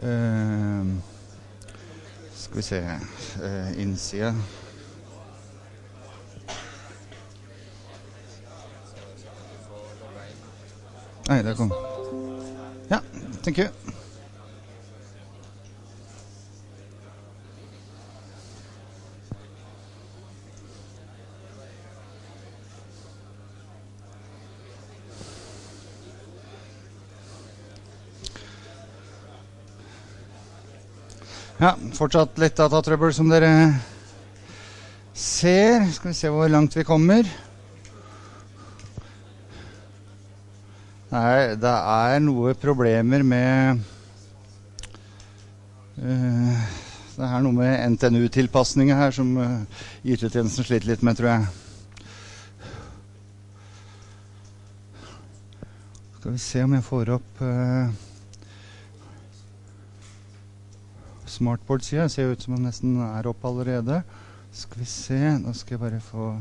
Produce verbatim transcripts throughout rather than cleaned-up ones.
Uh, skal vi se, uh, innsida. Nei, det kom. Ja, thank you. Ja, fortsatt litt datatrøbbel som dere ser. Skal vi se hvor langt vi kommer. Nei, det er noe problemer med uh, det er noe med N T N U-tilpasninger her som uh, I T-tjenesten sliter litt med, tror jeg. Skal vi se om jeg får opp uh, Smartboard-siden. Det ser ut som den nesten er opp allerede. Skal vi se, nå skal jeg bare få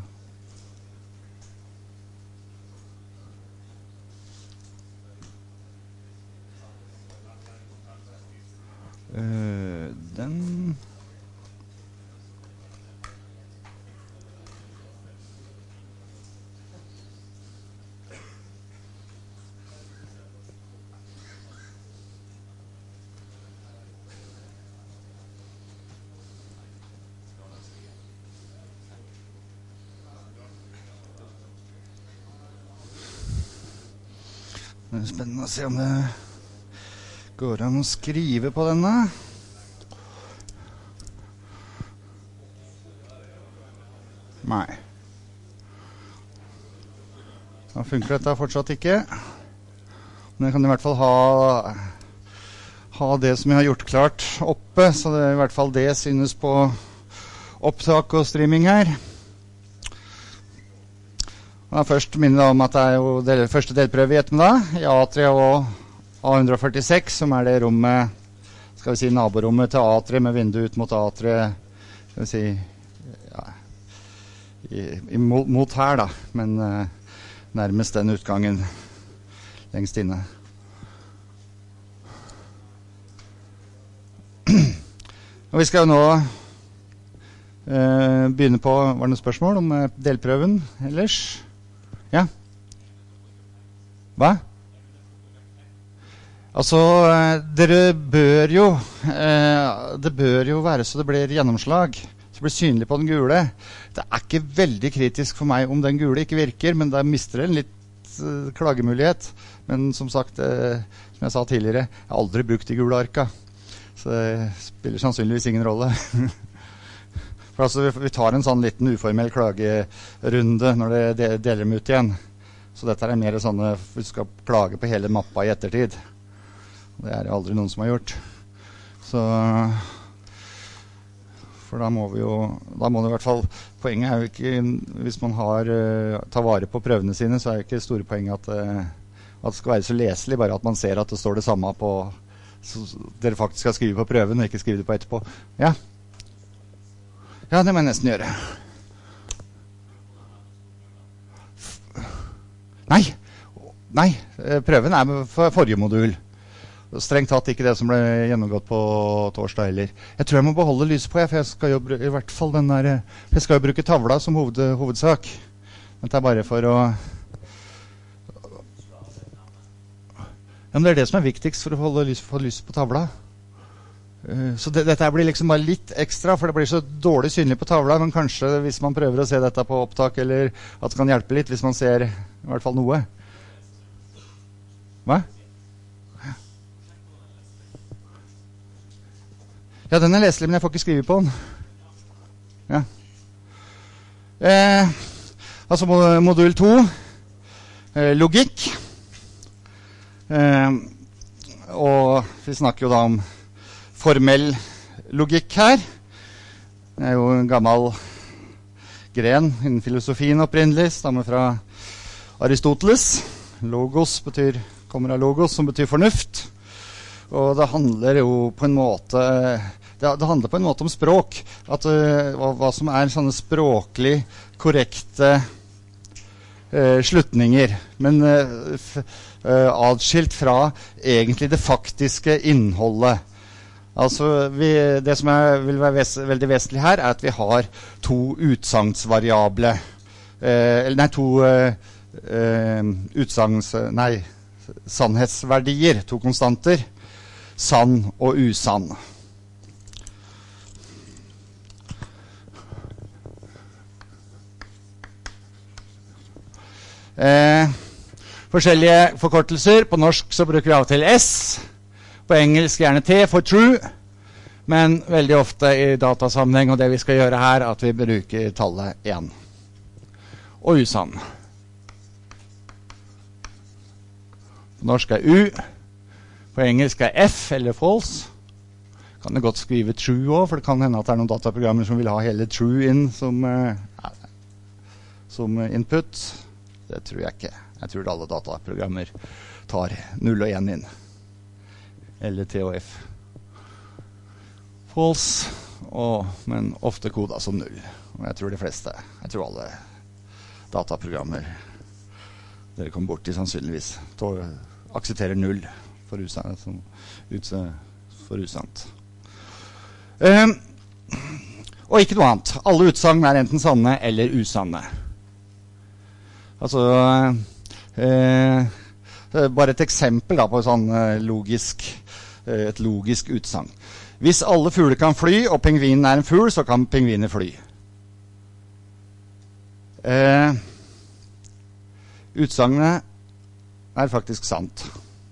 Uh, den Det er spennende å se om det går an å skrive på denne. Nei. Da funker dette fortsatt ikke. Men jeg kan I hvert fall ha, ha det som jeg har gjort klart oppe, så det er I hvert fall det synes på opptak og streaming her. Og først minner jeg om at det er jo del, første delprøve I ettermiddag, I A tre og A one forty-six, som er det rommet, skal vi si naborommet til A tre med vindu ut mot A tre, skal vi si, ja, i, i, mot, mot her da, men uh, nærmest den utgangen lengst inne. Og vi skal jo nå uh, begynne på, var det noen spørsmål om uh, delprøven ellers? Ja? Hva? Altså, dere bør jo, eh, det bør jo være så det blir gjennomslag, så det blir synlig på den gule. Det er ikke veldig kritisk for meg om den gule ikke virker, men da mister det en litt eh, klagemulighet. Men som sagt, eh, som jeg sa tidligere, jeg har aldri brukt de gule arka, så det spiller sannsynligvis ingen rolle. For altså, vi tar en sånn liten uformell klagerunde når det deler dem ut igjen. Så dette er mer sånne, vi skal klage på hele mappa I ettertid. Det er det aldri noen som har gjort. Så, for da må vi jo, da må det I hvert fall, poenget er jo ikke, hvis man har, tar vare på prøvene sine, så er det ikke store poenget at, at det skal være så leselig, bare at man ser at det står det samme på, så dere faktisk skal skrive på prøven, og ikke skrive det på etterpå. Ja? Ja, det må jeg nesten gjøre. Nei, nei, prøven er for forrige modul. Strengt tatt ikke det som ble gjennomgått på torsdag heller. Jeg tror jeg må beholde lyset på, for jeg skal jo I hvert fall den der, jeg skal jo bruke tavla som hoved, hovedsak. Dette er bare for å... Ja, men det er det som er viktigst for å holde lys, få lyset på tavla. Så det, dette blir liksom bare litt ekstra, for det blir så dårlig synlig på tavla, men kanskje hvis man prøver å se dette på opptak, eller at det kan hjelpe litt hvis man ser I hvert fall noe. Hva? Ja, den er leselig, men jeg får ikke skrive på den. Ja. Eh, altså modul to, eh, logikk. Eh, og vi snakker jo da om formell logikk her. Det er jo en gammel gren innen filosofien opprinnelig, stammer fra Aristoteles. Logos betyr, kommer av logos, som betyr fornuft. Og det handler jo på en måte, det, det handler på en måte om språk. At, uh, hva, hva som er sånne språklig korrekte uh, slutninger. Men uh, f, uh, adskilt fra egentlig det faktiske innholdet. Altså, vi, det som er, vil være ves, veldig vesentlig her, er at vi har to utsagnsvariable, eh, eller nei, to eh, eh, utsagns, nei, sannhetsverdier, to konstanter, sann og usann. Eh, forskjellige forkortelser. På norsk så bruker vi av og til S, på engelsk gjerne T for true, men veldig ofte i datasammenheng, og det vi skal gjøre her, at vi bruker tallet én. Og usann. På norsk er U, på engelsk er F eller false. Kan det godt skrive true også, for det kan hende at det er noen dataprogrammer som vil ha hele true inn som, uh, som input. Det tror jeg ikke. Jeg tror alle dataprogrammer tar null og én inn. Eller T og F. False, og, men ofte koda som null. Og jeg tror de fleste, jeg tror alle dataprogrammer dere kommer bort til sannsynligvis aksepterer null for usant. For usant. Um, og ikke noe annet. Alle utsagn er enten sanne eller usanne. Altså, uh, bare et eksempel da, på sånn uh, logisk et logisk utsagn. Hvis alle fugler kan fly, og pingvinen er en fugl, så kan pingviner fly. Eh, utsagnet er faktisk sant.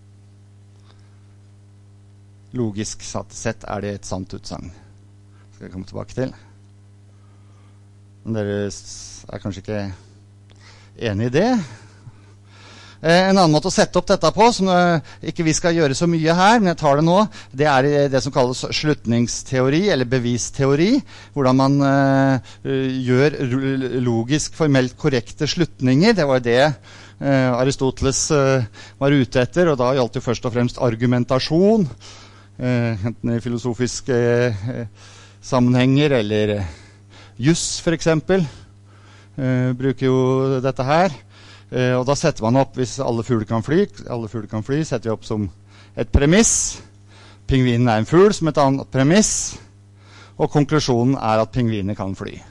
Logisk sett er det et sant utsagn. Skal jeg komme tilbake til. Men dere er kanskje ikke enige i det. En annen måte å sette opp dette på, som ikke vi skal gjøre så mye her, men jeg tar det nå, det er det som kalles slutningsteori, eller bevisteori, hvordan man uh, gjør logisk, formelt korrekte slutninger. Det var det uh, Aristoteles uh, var ute etter, og da gjaldt det først og fremst argumentasjon, uh, enten i filosofiske uh, sammenhenger, eller uh, juss for eksempel, uh, bruker jo dette her. Uh, og da setter man opp, hvis alle fugler kan fly, alle fugler kan fly, setter vi opp som et premiss. Pingvinen er en fugl som et annet premiss. Og konklusjonen er at pingviner kan fly.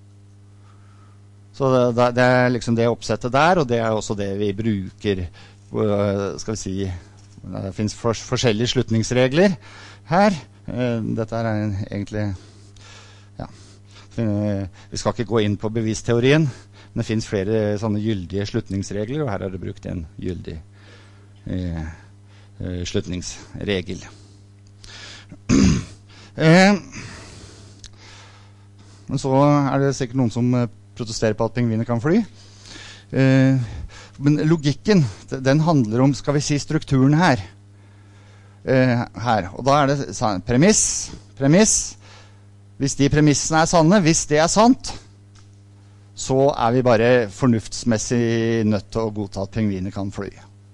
Så det, det er liksom det oppsettet der, og det er også det vi bruker, uh, skal vi si, det finnes for, forskjellige slutningsregler her. Uh, dette er en, egentlig, ja, vi skal ikke gå inn på bevisteorien, men det finnes flere sånne gyldige slutningsregler, og her er det brukt en gyldig eh, eh, slutningsregel. eh, men så er det sikkert noen som protesterer på at pingviner kan fly. Eh, men logikken, den handler om, skal vi si, strukturen her. Eh, her. Og da er det premiss, premiss. Hvis de premissene er sanne, hvis det er sant, så er vi bare fornuftsmessig nødt til å godta at pingviner kan fly.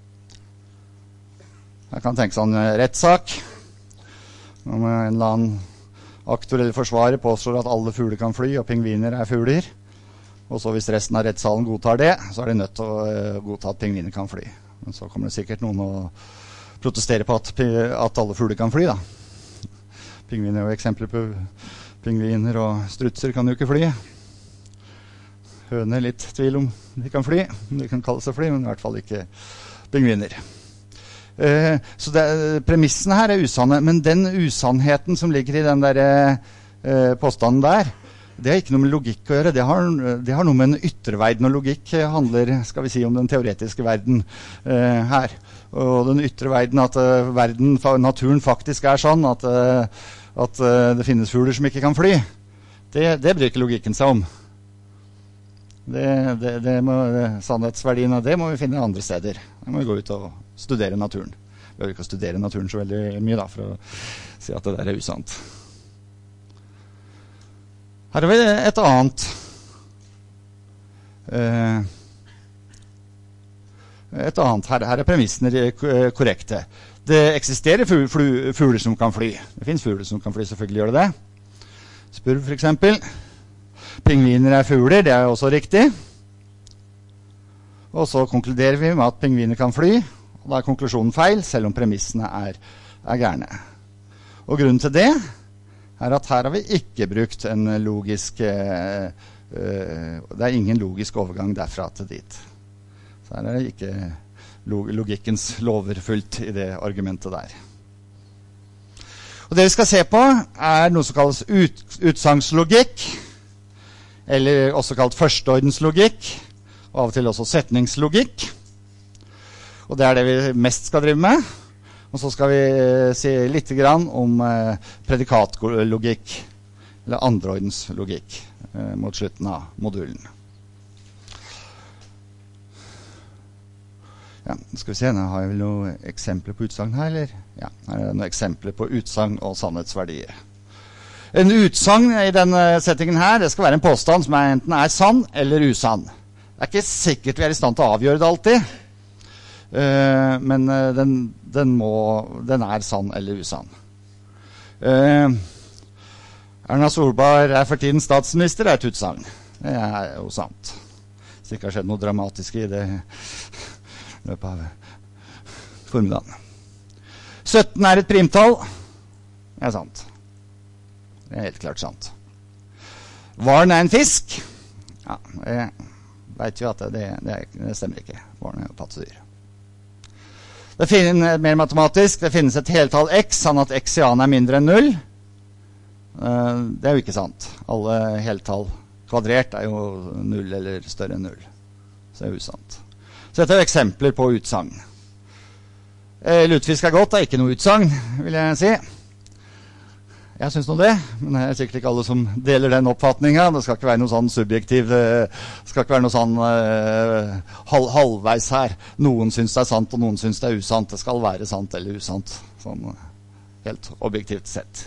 Jeg kan tenke sånn rettssak. Om en eller annen aktor eller forsvarer påstår at alle fugler kan fly, og pingviner er fugler. Og så hvis resten av rettssalen godtar det, så er de nødt til å uh, godta at pingviner kan fly. Men så kommer det sikkert noen å protestere på at, at alle fugler kan fly, da. Pingviner er jo eksempler på pingviner, og strutser kan jo ikke fly. Høner, litt tvil om de kan fly. De kan kalle seg fly, men i hvert fall ikke pingviner. Eh, så det, premissene her er usanne, men den usannheten som ligger i den der eh, påstanden der, det har ikke noe med logikk å gjøre. Det har, det har noe med en ytterverden, og logikk handler, skal vi si, om den teoretiske verden eh, her. Og den ytre verden, at uh, verden, naturen faktisk er sånn, at, uh, at uh, det finnes fugler som ikke kan fly. Det, det bryr ikke logikken seg om. Det, det, det må, det, sannhetsverdien av det må vi finne andre steder. Da må vi gå ut og studere naturen. Vi behøver ikke å studere naturen så veldig mye da, for å si at det der er usant. Her har vi et annet. Eh, et annet. Her, her er premissene korrekte. Det eksisterer fugler som kan fly. Det finnes fugler som kan fly, selvfølgelig gjør det det. Spurv for eksempel. Pingviner er fugler, det er også riktig. Og så konkluderer vi med at pingviner kan fly, og da er konklusjonen feil, selv om premissene er, er gærne. Og grunnen til det er at her har vi ikke brukt en logisk, uh, uh, det er ingen logisk overgang derfra til dit. Så her er det ikke log logikkens lover fullt i det argumentet der. Og det vi skal se på er noe som kalles ut, utsagslogikk, eller også kalt førsteordenslogikk, og av og til også setningslogikk. Og det er det vi mest skal drive med. Og så skal vi si litt grann om eh, predikatlogikk, eller andreordenslogikk, eh, mot slutten av modulen. Ja, skal vi se, nå har jeg vel noen eksempler på utsagn her, eller? Ja, her er det noen eksempler på utsagn og sannhetsverdier. En utsagn i denne settingen her, det skal være en påstand som er enten er sann eller usann. Det er ikke sikkert vi er i stand til å avgjøre det alltid, uh, men uh, den, den, må, den er sann eller usann. Uh, Erna Solberg er for tiden statsminister, er et utsagn. Det er jo sant. Hvis det ikke har skjedd noe dramatisk i det løpet av formiddagen. sytten er et primtall. Det er sant. Det er helt klart sant. Varen er en fisk. Ja, jeg vet jo at det, det, det stemmer ikke. Varen er jo pattedyr. Det finnes mer matematisk. Det finnes et heltall x, sånn at x i annen er mindre enn null. Det er jo ikke sant. Alle heltall kvadrert er jo null eller større enn null. Så det er usant. Så dette er eksempler på utsagn. Eh, lutefisk er godt, det er ikke noe utsagn, vil jeg si. Jeg synes noe det, men det er sikkert ikke alle som deler den oppfatningen. Det skal ikke være noe sånn subjektiv, det skal ikke være noe sånn eh, halv, halvveis her. Noen synes det er sant, og noen synes det er usant. Det skal være sant eller usant, sånn helt objektivt sett.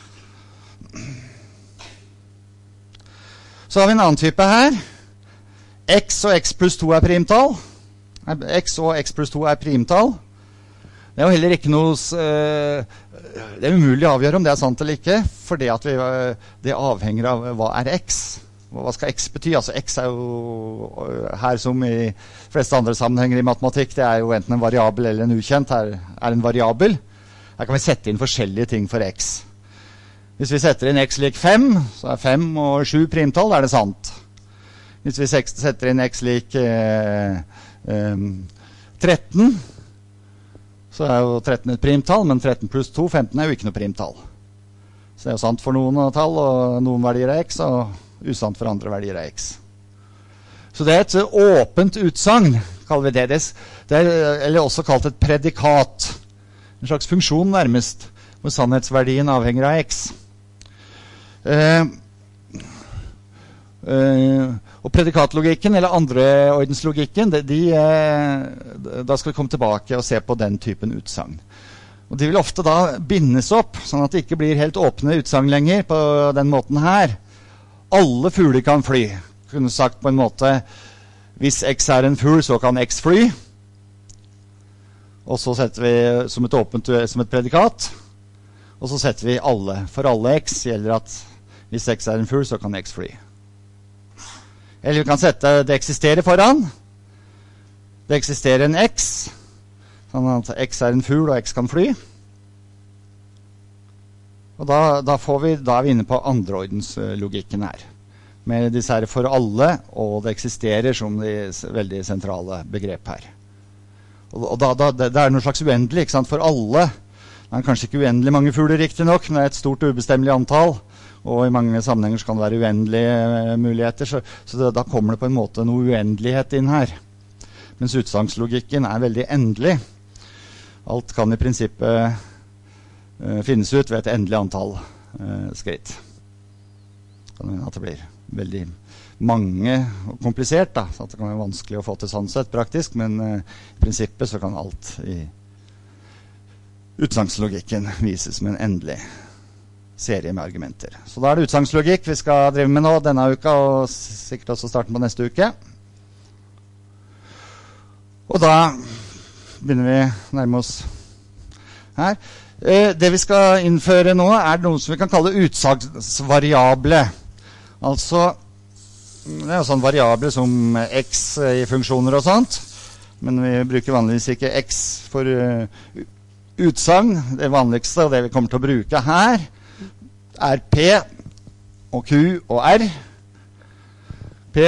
Så har vi en annen type her. X og x pluss to er primtall. X og x pluss to er primtall. Det er jo heller ikke noe uh, det er umulig å avgjøre om det er sant eller ikke, for det, at vi, uh, det avhenger av hva er x. Hva skal x bety? Altså x er jo uh, her som i fleste andre sammenhenger i matematikk, det er jo enten en variabel eller en ukjent. Her er en variabel. Her kan vi sette inn forskjellige ting for x. Hvis vi setter inn x lik fem, så er fem og sju primtall, da er det sant. Hvis vi setter inn x lik uh, Um, tretten, så er jo tretten et primtall, men tretten pluss to, femten er jo ikke noe primtall. Så det er jo sant for noen tall, og noen verdier er x, og usant for andre verdier er x. Så det er et åpent utsagn, kaller vi det. Det er, eller også kalt et predikat. En slags funksjon nærmest, hvor sannhetsverdien avhenger av x. Uh, uh, Og predikatlogikken, eller andreordenslogikken, de, de, da skal vi komme tilbake og se på den typen utsagn. Og de vil ofte da bindes opp, sånn at det ikke blir helt åpne utsagn lenger på den måten her. Alle fugler kan fly. Kunne sagt på en måte, hvis x er en fugl, så kan x fly. Og så setter vi som et åpent, som et predikat. Og så setter vi alle. For alle x gjelder at hvis x er en fugl, så kan x fly. Eller vi kan sette det eksisterer foran. Det eksisterer en x, sånn at x er en fugl og x kan fly. Og da, da, får vi, da er vi inne på andreordenslogikken her. Med disse her for alle, og det eksisterer som de veldig sentrale begrep her. Og, og da, da, det er noe slags uendelig, ikke sant, for alle. Det er kanskje ikke uendelig mange fugler riktig nok, men det er et stort ubestemmelig antall. Og i mange sammenhenger så kan det være uendelige muligheter, så, så det, da kommer det på en måte noe uendelighet inn her. Mens utsagnslogikken er veldig endelig. Alt kan i prinsippet uh, finnes ut ved et endelig antall uh, skritt. Kan hende at det blir veldig mange og komplisert, da, så at det kan være vanskelig å få til sånn sett praktisk, men uh, i prinsippet så kan alt i utsagnslogikken vises som en endelig serie med argumenter. Så da er det utsagslogikk vi skal drive med nå denne uka, og sikkert også starten på neste uke. Og da begynner vi å nærme oss her. Det vi skal innføre nå er noe som vi kan kalle utsagsvariable. Altså, det er jo sånn variable som x i funksjoner og sånt, men vi bruker vanligvis ikke x for utsagn, det vanligste, og det vi kommer til å bruke her, er P og Q og R. P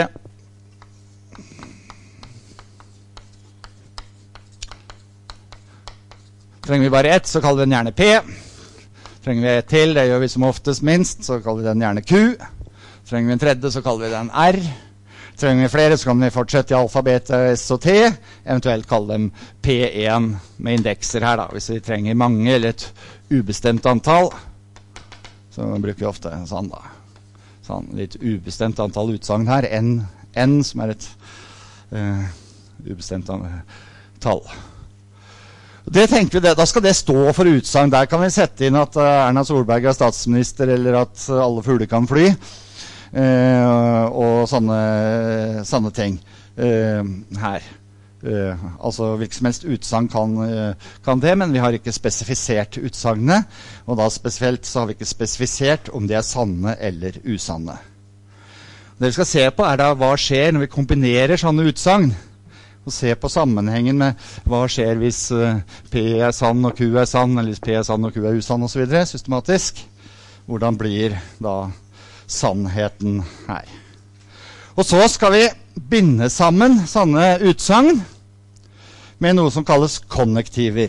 trenger vi bare ett, så kaller vi den gjerne P. Trenger vi ett til, det gjør vi som oftest minst, så kaller vi den gjerne Q. Trenger vi en tredje, så kaller vi den R. Trenger vi flere, så kan vi fortsette i alfabetet S og T, eventuelt kalle dem P en med indekser her da, hvis vi trenger mange eller et ubestemt antall. Så bruker vi ofte sånn da. Sånn, litt ubestemt antall utsagn her, N, N som er et uh, ubestemt tall. Det tenker vi det, da skal det stå for utsagn. Der kan vi sette inn at uh, Erna Solberg er statsminister, eller at uh, alle fugler kan fly, uh, og sånne, sånne ting uh, her. Uh, altså hvilket som helst utsagn kan, uh, kan det, men vi har ikke spesifisert utsagnene, og da spesielt så har vi ikke spesifisert om de er sanne eller usanne. Det vi skal se på er da hva skjer når vi kombinerer sånne utsagn, og se på sammenhengen med hva skjer hvis uh, P er sann og Q er sann, eller hvis P er sann og Q er usann og så videre, systematisk. Hvordan blir da sannheten her? Og så skal vi binde sammen sånne utsagn med noe som kalles konnektiver.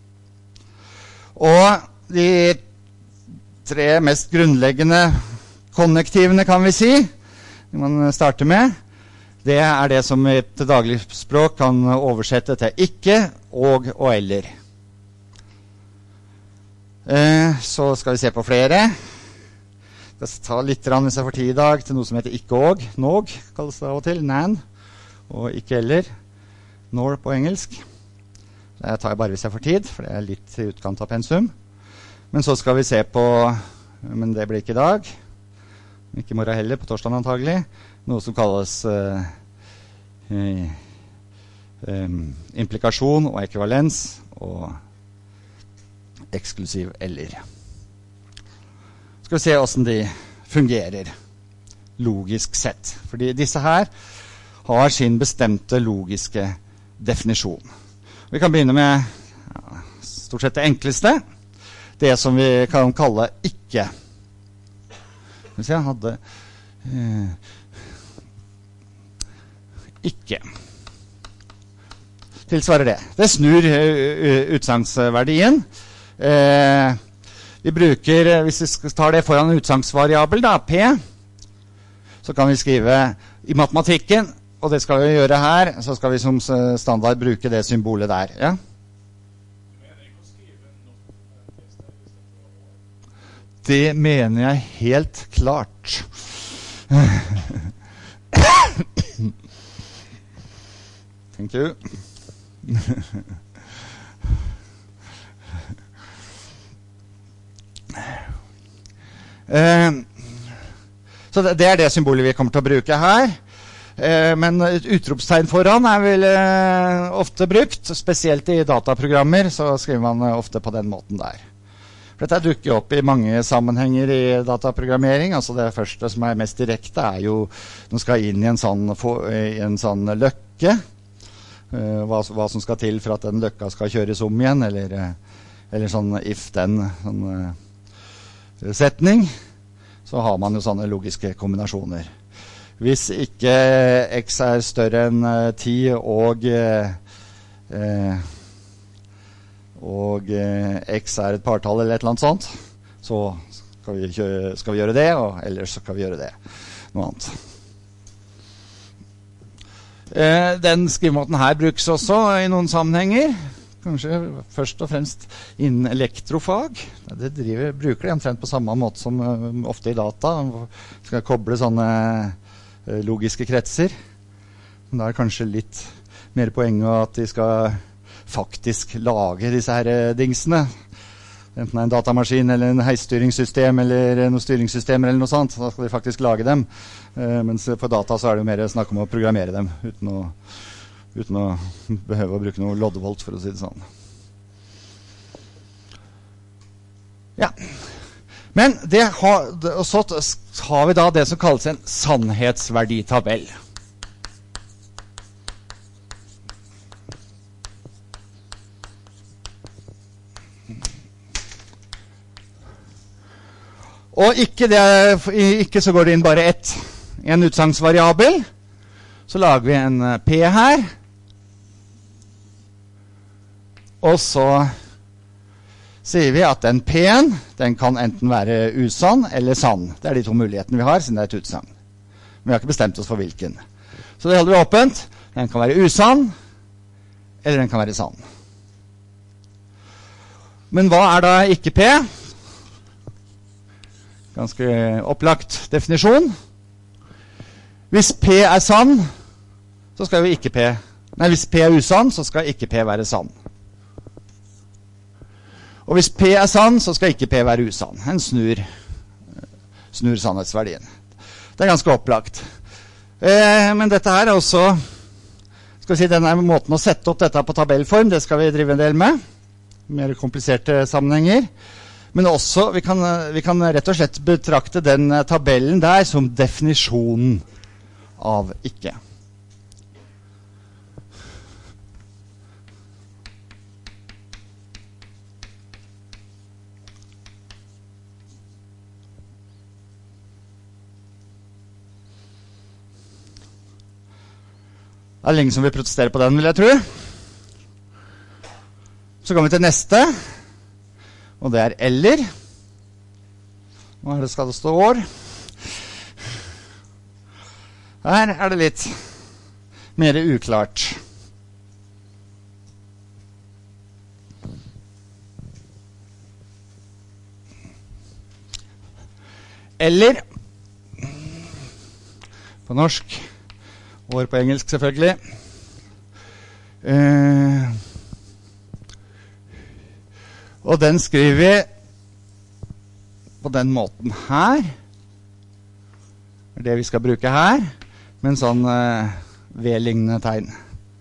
Og de tre mest grunnleggende konnektivene, kan vi si, man starter med, det er det som i til daglig språk kan oversette til ikke, og og eller. Eh, så skal vi se på flere. Jeg skal ta litt hvis jeg får tid i dag til noe som heter ikke og, nog, kalles det av og til, nan, og ikke eller, nor på engelsk. Det tar jeg bare hvis jeg får tid, for det er litt i utkant av pensum. Men så skal vi se på, men det blir ikke i dag, ikke i morgen heller, på torsdag antagelig, noe som kalles uh, uh, um, implikasjon og ekvivalens og eksklusiv eller. Skal vi se hvordan de fungerer logisk sett. Fordi disse her har sin bestemte logiske definisjon. Vi kan begynne med ja, stort sett det enkleste. Det som vi kan kalle ikke. Hvis jeg hadde eh, ikke. Tilsvarer det. Det snur uh, utsagnsverdien. Eh, vi bruker, hvis vi tar det foran en utsagnsvariabel, da, P, så kan vi skrive i matematikken, og det skal vi gjøre her, så skal vi som standard bruke det symbolet der. Ja? Det mener jeg helt klart. Thank you. uh, så det, det er det symbolet vi kommer til å bruke her. Uh, men et utropstegn foran er vel uh, ofte brukt, spesielt i dataprogrammer, så skriver man uh, ofte på den måten der. Dette dukker opp i mange sammenhenger i dataprogrammering. Altså det første som er mest direkte er jo når skal inn i en sånn, i en sånn løkke. Hva, hva som skal til for at den løkka skal kjøres om igjen, eller, eller sånn if den sånn, setning. Så har man jo sånne logiske kombinasjoner. Hvis ikke x er større enn ti og eh, og eh, x er et partall eller et eller annet sånt, så skal vi, kjøre, skal vi gjøre det, og ellers så skal vi gjøre det. Noe annet. Eh, den skrivemåten her brukes også i noen sammenhenger. Kanskje først og fremst innen elektrofag. Det driver, bruker det omtrent på samme måte som uh, ofte i data. Skal koble sånne uh, logiske kretser. Men da er det kanskje litt mer poenget at de skal faktisk lage disse her uh, dingsene. Enten det er en datamaskin eller en heisstyringssystem eller noen styringssystemer eller noe sånt. Da skal de faktisk lage dem. Uh, mens for data så er det jo mer snakk om å programmere dem uten å uten å behøve å bruke noe loddevolt, for å si det sånn. Ja. Men det har, og så har vi da det som kalles en sannhetsverditabell. Og ikke, det, ikke så går det inn bare ett, en utsagnsvariabel. Så lager vi en P her. Og så sier vi at den P-en, den kan enten være usann eller sann. Det er de to mulighetene vi har, siden det er et utsagn. Men vi har ikke bestemt oss for hvilken. Så det holder vi åpent. Den kan være usann, eller den kan være sann. Men hva er da ikke P? Ganske opplagt definisjon. Hvis P er sann, så skal jo ikke P... Nei, hvis P er usann, så skal ikke P være sann. Og hvis P er sann, så skal ikke P være usann. En snur, snur sannhetsverdien. Det er ganske opplagt. Eh, men dette her er også, skal vi si, denne måten å sette opp dette på tabellform, det skal vi drive en del med. Mer kompliserte sammenhenger. Men også, vi kan, vi kan rett og slett betrakte den tabellen der som definisjonen av ikke. Det er lenge som vi protesterer på den, vil jeg tro. Så kommer vi til neste, og det er eller. Nå er det skal det stå år. Her er det litt mer uklart. Eller, på norsk, år på engelsk selvfølgelig. Eh, og den skriver vi på den måten her. Det er det vi skal bruke her, med en sånn eh, V-lignende tegn.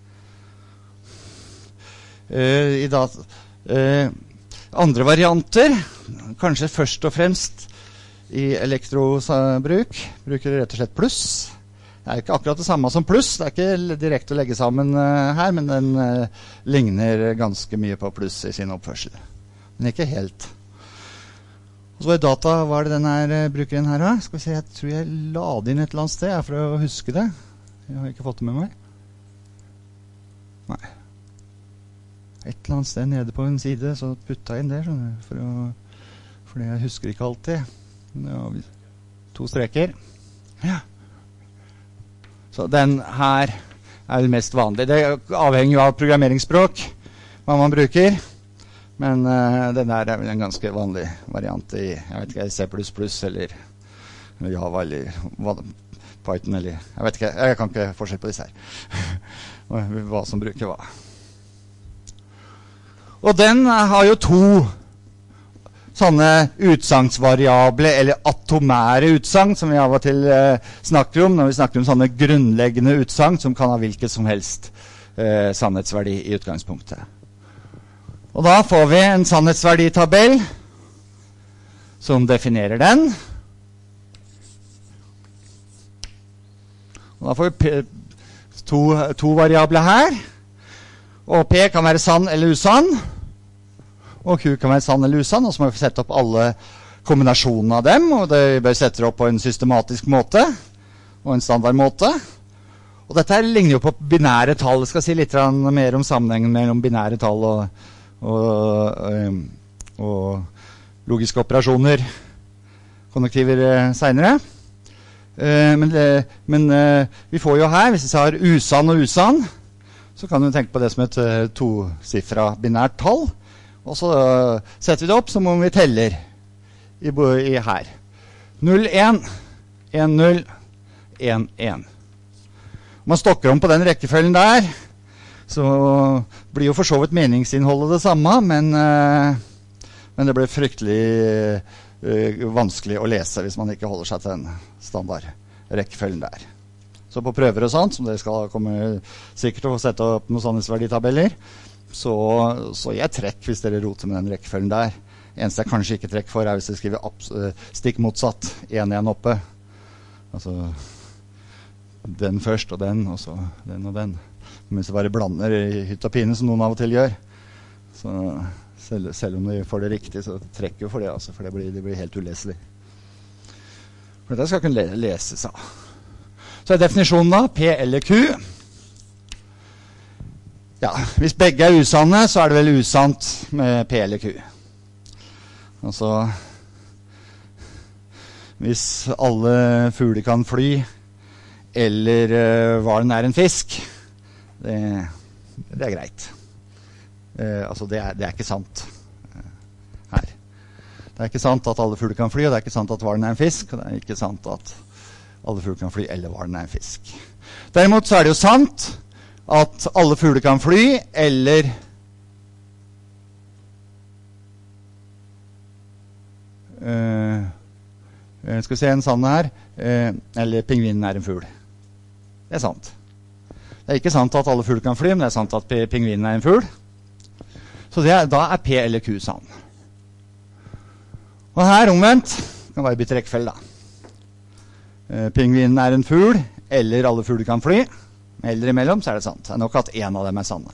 Eh, i dat eh, andre varianter, kanskje først og fremst i elektrobruk, bruker rett og slett pluss. Det er ikke akkurat det samme som pluss, det er ikke direkte å legge sammen uh, her, men den uh, ligner ganske mye på pluss i sin oppførsel. Men ikke helt. Og så var det data, hva er det den her uh, bruker den her da? Skal vi se, jeg tror jeg la det inn et eller annet sted, jeg, for å huske det. Jeg har ikke fått det med meg. Nei. Et eller annet sted nede på en side, så putta jeg inn det, skjønner du, for å, fordi jeg husker ikke alltid. Ja, to streker. Ja. Så den her er det mest vanlig. Det avhenger jo av programmeringsspråk, hva man bruker. Men uh, den her er vel en ganske vanlig variant i, jeg vet ikke, C plus plus eller Java eller Python eller, jeg vet ikke, jeg kan ikke forskjell på disse her. Hva som bruker hva. Og den har jo to sånne utsagnsvariable eller atomære utsagn som vi av og til eh, snakker om når vi snakker om sånne grunnleggende utsagn som kan ha hvilket som helst eh, sannhetsverdi i utgangspunktet. Og da får vi en sannhetsverditabell som definerer den. Og da får vi to, to variabler her. Og P kan være sann eller usann. Og Q kan være sann eller usann, og så må vi sette opp alle kombinasjonene av dem, og det bør sette opp på en systematisk måte, og en standardmåte. Og dette her ligner jo på binære tall. Jeg skal si litt mer om sammenhengen mellom binære tall og, og, og logiske operasjoner, konnektiver senere. Men, men vi får jo her, hvis vi har usann og usann, så kan vi tenke på det som et tosifret binært tall. Og så setter vi det opp som om vi teller i, i her. null, én, én, null, én, én. Om man stokker om på den rekkefølgen der, så blir jo for så vidt meningsinnholdet det samme, men, men det blir fryktelig uh, vanskelig å lese hvis man ikke holder seg til den standard rekkefølgen der. Så på prøver og sånt, som dere skal komme sikkert til å sette opp noen sannhetsverditabeller, Så, så jeg trekk hvis dere roter med den rekkefølgen der. Eneste jeg kanskje ikke trekk for er hvis dere skriver stikk motsatt, en igjen oppe. Altså den først og den, og så den og den. Men hvis det bare blander i hytt og pine, som noen av og til gjør, så selv, selv om de får det riktig, så trekker jo for det, altså, for det blir, det blir helt uleselig. For dette skal kunne leses av. Så er definisjonen da, P eller Q. Ja, hvis begge er usanne, så er det vel usant med P eller Q. Altså, hvis alle fugler kan fly, eller uh, hvalen er en fisk, det, det er greit. Uh, altså, det er, det er ikke sant uh, her. Det er ikke sant at alle fugler kan fly, og det er ikke sant at hvalen er en fisk, og det er ikke sant at alle fugler kan fly, eller hvalen er en fisk. Derimot så er det jo sant at alle fugler kan fly, eller uh, skal vi se en sann her, uh, eller pingvinen er en fugl. Det er sant. Det er ikke sant at alle fugler kan fly, men det er sant at pingvinen er en fugl. Så det er, da er P eller Q sann. Og her omvendt, kan bare bytte rekkefølge da. Uh, pingvinen er en fugl, eller alle fugler kan fly. Eller imellom, så er det sant. Det er nok at en av dem er sanne.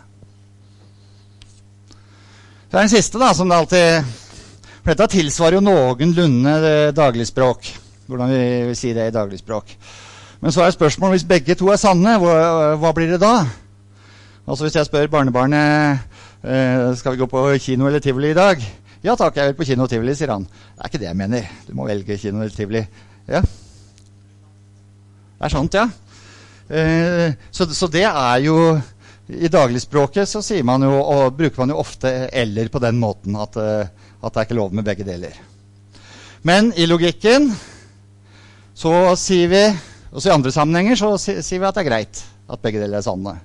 Så er den siste da, som det alltid... For dette tilsvarer jo noenlunde dagligspråk. Hvordan vi vil si det i dagligspråk. Men så er spørsmålet, hvis begge to er sanne, hva, hva blir det da? Altså hvis jeg spør barnebarnet, eh, skal vi gå på kino eller tivoli i dag? Ja takk, jeg vil på kino og tivoli, sier han. Det er ikke det jeg mener. Du må velge kino eller tivoli. Ja. Det er sant, ja. Uh, så, så det er jo i dagligspråket så sier man jo, og bruker man jo ofte eller på den måten at, uh, at det er ikke lov med begge deler. Men i logikken så sier vi, også i andre sammenhenger så si, sier vi at det er greit at begge deler er sanne.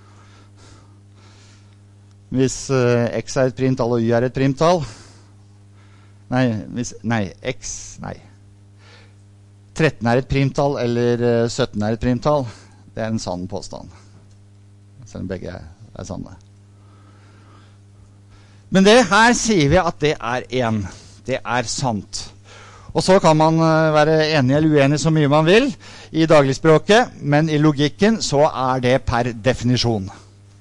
Hvis uh, x er et primtall og y er et primtall, nei, hvis, nei, x, nei tretten er et primtall eller uh, sytten er et primtall. Det er en sann påstand. Selv om begge er, er sanne. Men det her sier vi at det er en. Det er sant. Og så kan man være enig eller uenig så mye man vil i dagligspråket, men i logikken så er det per definisjon.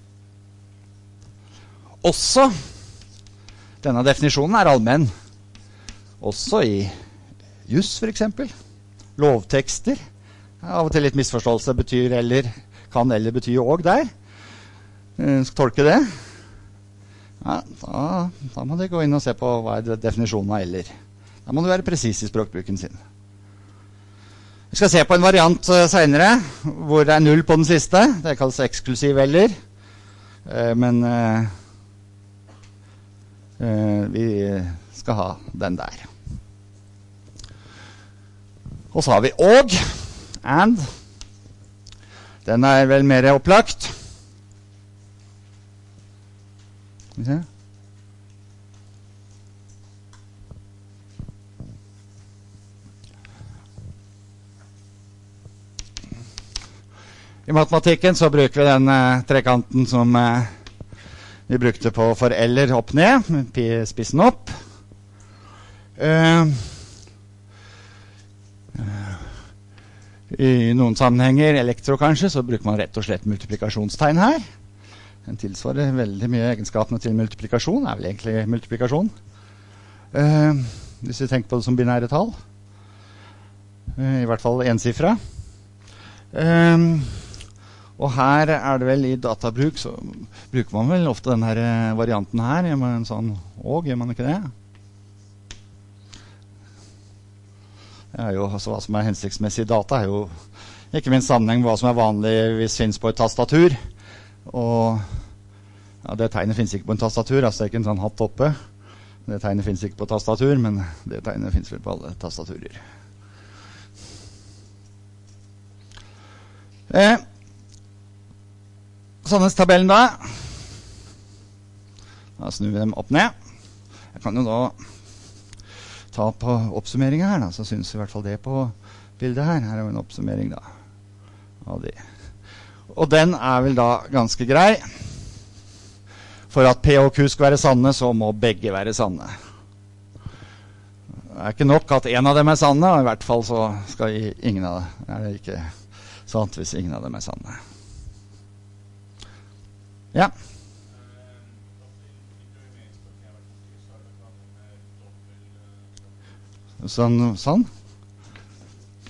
Også, denne definisjonen er allmenn. Også i jus for eksempel. Lovtekster. Av og til litt misforståelse betyr eller, kan eller betyr også der. Skal tolke det? Ja, da, da må du gå inn og se på hva er definisjonen av eller. Da må du være presis i språkbruken sin. Vi skal se på en variant uh, senere, hvor det er null på den siste. Det kalles eksklusiv eller. Uh, men uh, uh, vi skal ha den der. Og så har vi og. And. Den er vel mer opplagt. Skal vi se. I matematikken så bruker vi den uh, trekanten som uh, vi brukte på for eller opp ned, med spissen opp. Uh, I noen sammenhenger, elektro kanskje, så bruker man rett og slett multiplikasjonstegn her. Den tilsvarer veldig mye egenskapene til multiplikasjon, er vel egentlig multiplikasjon. Uh, hvis vi tenker på det som binære tall. Uh, I hvert fall ensifra. Uh, og her er det vel i databruk, så bruker man vel ofte denne varianten her. Gjør man en sånn og, gjør man ikke det? Det er jo, altså, hva som er hensiktsmessig i data er jo ikke minst sammenheng med hva som er vanlig hvis finnes på et tastatur. Og ja, det tegnet finnes ikke på en tastatur, altså det er ikke en sånn hatt oppe. Det tegnet finnes ikke på tastatur, men det tegnet finnes vel på alle tastaturer. Eh, Sannhetstabellen da. Da snur vi dem opp ned. Jeg kan jo da ta på oppsummeringen her da, så synes vi i hvert fall det på bildet her. Her er jo en oppsummering da av det. Og den er vel da ganske grei. For at P og Q skal være sanne, så må begge være sanne. Det er ikke nok at en av dem er sanne, og i hvert fall så skal ingen av dem, er det ikke sant hvis ingen av dem er sanne. Ja. Sånn, sånn.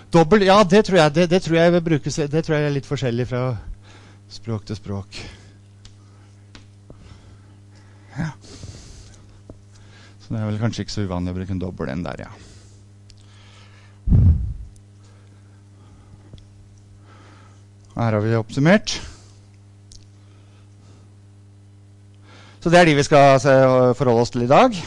Dobbelt, ja, det tror jeg, det, det tror jeg brukes, det tror jeg er litt forskjellig fra språk til språk. Ja. Så det er vel kanskje ikke så uvanlig å bruke en dobbelt en der, ja. Her har vi oppsummert. Så det er de vi skal forholde oss til i dag.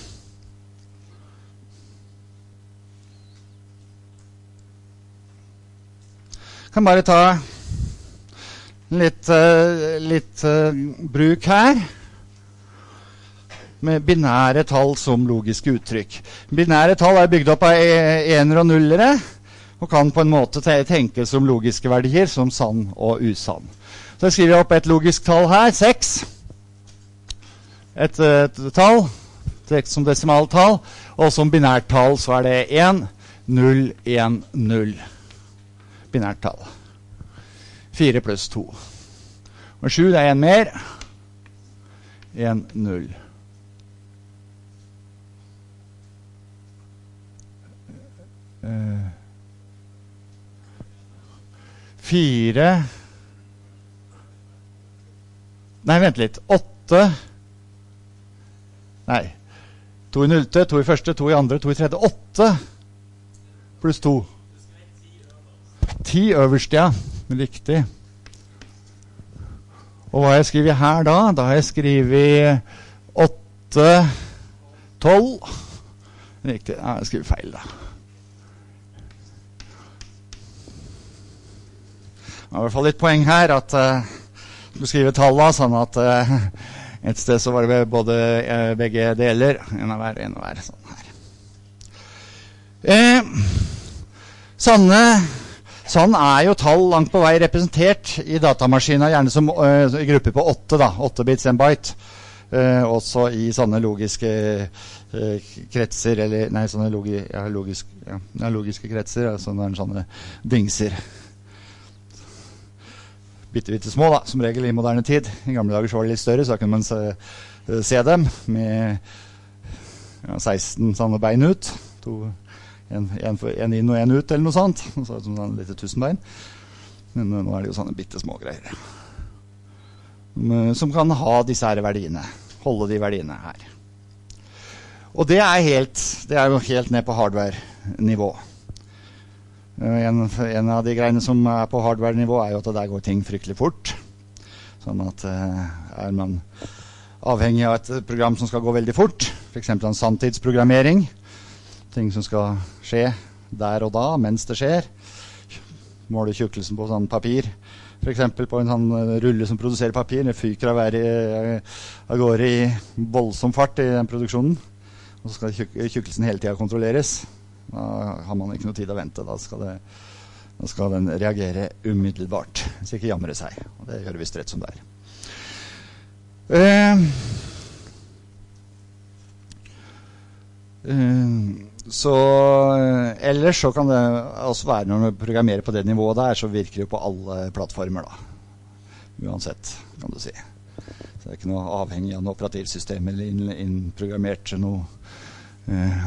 Kan bare ta litt, uh, litt uh, bruk her med binære tall som logiske uttrykk. Binære tall er bygd opp av ener og nullere og kan på en måte tenkes som logiske verdier som sann og usann. Så jeg skriver opp et logisk tall her, seks. Et, et tall, som desimaltall, og som binært tall så er det en, null, en, null. Binært tall. fire pluss to. Og sju, det er en mer. en, null. Uh, fire. Nei, vent litt. åtte. Nei. To i nullte, to i første, to i andre, to i tredje. åtte pluss to. ti øverst, ja. Riktig. Og hva har jeg skriver her da? Da har jeg skriver åtte, tolv. Riktig. Ja, jeg skriver feil da. Det er i hvert fall litt poeng her at uh, du skriver tallet sånn at uh, et sted så var det både uh, begge deler. En av hver, en av hver. Sånn her. Eh, sanne Sånn er jo tall langt på vei representert i datamaskiner, gjerne som uh, grupper på åtte, da, åtte bits en byte. Uh, også i sånne logiske uh, kretser, eller, nei, sånne logi, ja, logisk, ja, logiske kretser, altså sånne dingser. Bitte, bitte små, da, som regel i moderne tid. I gamle dager så var det litt større, så da kunne man se, se dem med ja, seksten sånne bein ut, to En, en, en inn og en ut, eller noe sånt. Så som sånn litt tusenbein. Men nå er det jo sånne bitte små greier. Som kan ha disse her verdiene. Holde de verdiene her. Og det er, helt, det er jo helt ned på hardware-nivå. En, en av de greiene som er på hardware-nivå er jo at der går ting fryktelig fort. Sånn at er man avhengig av et program som skal gå veldig fort, for eksempel en sanntidsprogrammering, ting som skal skje der og da, mens det skjer. Måle tjukkelsen på sånn papir. For eksempel på en sånn rulle som produserer papir. Det fyker av være av gårde i voldsom fart i den produksjonen. Og så skal tjuk tjukkelsen hele tiden kontrolleres. Da har man ikke noe tid å vente. Da skal, det, da skal den reagere umiddelbart. Så ikke jamre seg. Og det gjør det visst rett som det er. Uh, uh, Så ellers så kan det også være når man programmerer på det nivået der, så virker det på alle plattformer da. Uansett, kan du si. Så det er ikke noe avhengig av noe operativsystem eller innprogrammert noe eh,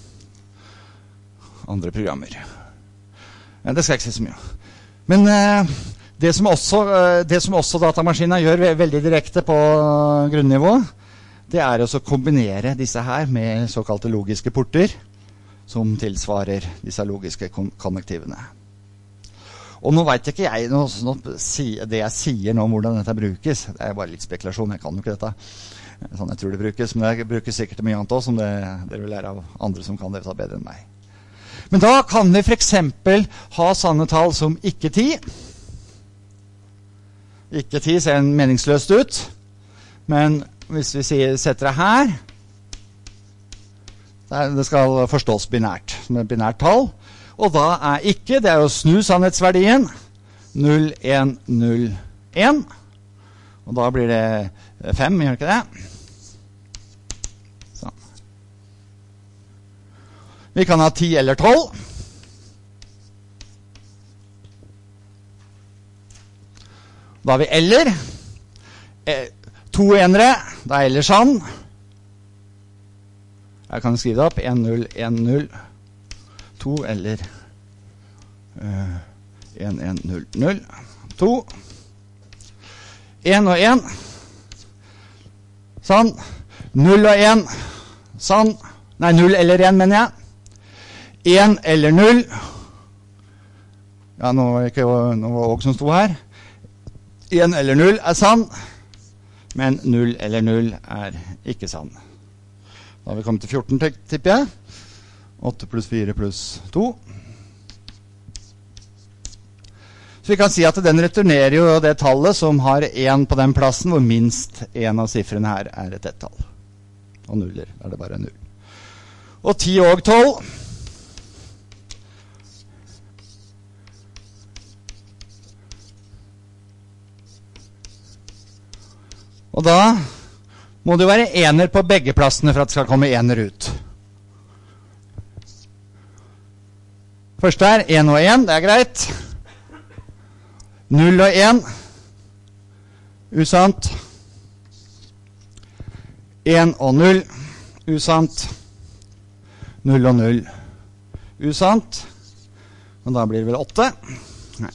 andre programmer. Men det skal jeg ikke si så mye. Men eh, det, som også, eh, det som også datamaskinen gjør veldig direkte på grunnivå, det er også å kombinere disse her med såkalte logiske porter, som tilsvarer disse logiske kon konnektivene. Og nå vet ikke jeg noe, noe, det jeg sier nå om hvordan dette brukes. Det er bare litt spekulasjon, jeg kan jo ikke dette. Sånn jeg tror det brukes, men det brukes sikkert mye annet også, som det, dere vil lære av andre som kan det bedre enn meg. Men da kan vi for eksempel ha sanne tall som ikke ti. Ikke ti ser meningsløst ut, men hvis vi sier, setter det her, det skal forstås binært, som et binært tall. Og da er ikke, det er jo snu sannhetsverdien, null, en, null, en. Og da blir det fem, gjør ikke det? Sånn. Vi kan ha ti eller tolv. Da har vi eller. To enere, da er eller sann. Jeg kan skrive det opp, en, null, en, null, to eller en, en, null, null. to. en og en. Sånn. null og en. Sånn. Nei, null eller en, mener jeg. en eller null. Ja, nå var det ikke nå var Åg som sto her. en eller null er sann, men null eller null er ikke sann. Da har vi kommet til fjorten, tipper jeg. åtte pluss fire pluss to. Så vi kan si at den returnerer jo det tallet som har en på den plassen, hvor minst en av siffrene her er et ett-tall. Og nuller, er det bare null. Og ti og tolv. Og da må det jo være ener på begge plassene for at det skal komme ener ut. Første er en og en, det er greit. null og en, usant. en og null, usant. null og null, usant. Og da blir det vel åtte. Nei.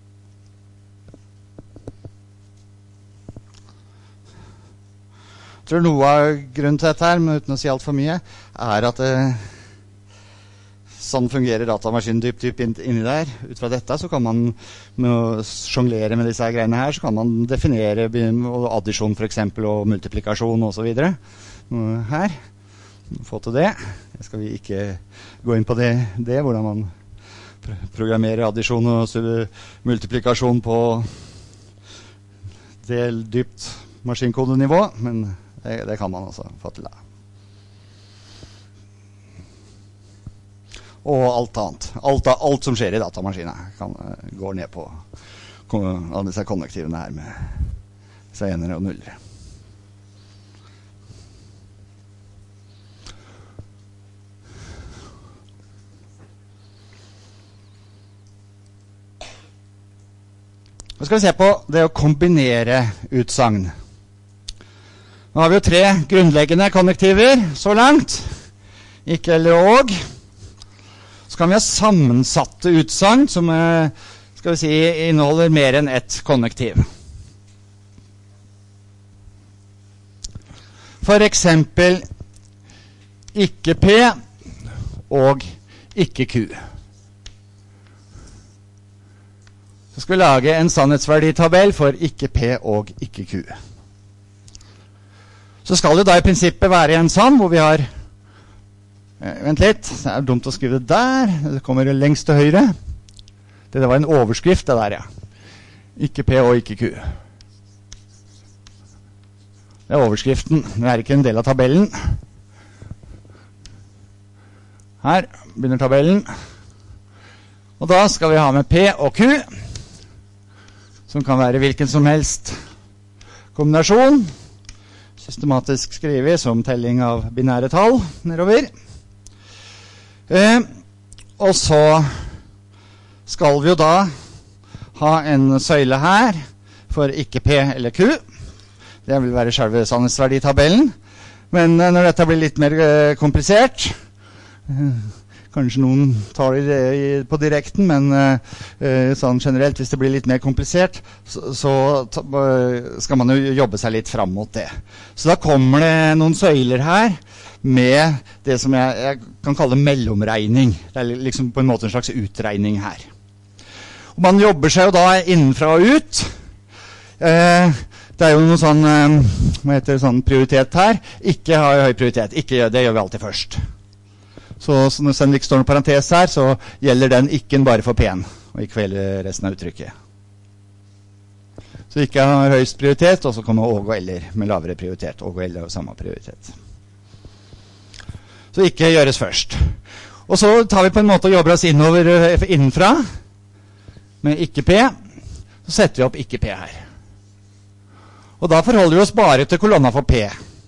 Jeg tror noe av grunnen til dette her, men uten å si alt for mye, er at det, sånn fungerer datamaskinen dypt, dypt inni der. Ut fra dette så kan man, med å jonglere med disse greiene her, så kan man definere addisjon for eksempel, og multiplikasjon og så videre. Her, få til det. Jeg skal vi ikke gå inn på det, det hvordan man programmerer addisjon og multiplikasjon på det dypt maskinkodenivå, men det, det kan man også få til da. Og alt annet. Alt, alt som skjer i datamaskinen kan, går ned på alle disse konnektivene her med disse enere og nullere. Nå skal vi se på det å kombinere utsagn. Nå har vi jo tre grunnleggende konnektiver så langt. Ikke eller og. Så kan vi ha sammensatte utsagn som skal vi si, inneholder mer enn ett konnektiv. For eksempel ikke P og ikke Q. Så skal vi lage en sannhetsverditabell for ikke P og ikke Q. Så skal det da i prinsippet være en sann, hvor vi har eh, vent litt, det er dumt å skrive det der, det kommer lengst til høyre. Det, det var en overskrift det der, ja. Ikke P og ikke Q. Det er overskriften, det er ikke en del av tabellen. Her begynner tabellen. Og da skal vi ha med P og Q, som kan være hvilken som helst kombinasjon, systematisk skrevet som telling av binære tall nedover. Eh, og så skal vi jo da ha en søyle her for ikke P eller Q. Det vil være selve sannhetsverditabellen. Men eh, når dette blir litt mer eh, komplisert, eh, kanskje noen tar det på direkten, men uh, sånn generelt, hvis det blir litt mer komplisert, så, så ta, skal man jo jobbe seg litt fram mot det. Så da kommer det noen søyler her med det som jeg, jeg kan kalle mellomregning. Det er liksom på en måte en slags utregning her. Og man jobber seg jo da innenfra og ut. Uh, det er jo noe sånn, uh, hva heter det, sånn prioritet her. Ikke ha høy prioritet. Ikke, det gjør vi alltid først. Så når det ikke står noen parentes her, så gjelder den ikke bare for P-en, og ikke for hele resten av uttrykket. Så ikke har høyest prioritet, og så kommer og og eller med lavere prioritet. Og og eller er samme prioritet. Så ikke gjøres først. Og så tar vi på en måte og jobber oss innover innenfra, med ikke P. Så setter vi opp ikke P her. Og da forholder vi oss bare til kolonna for P.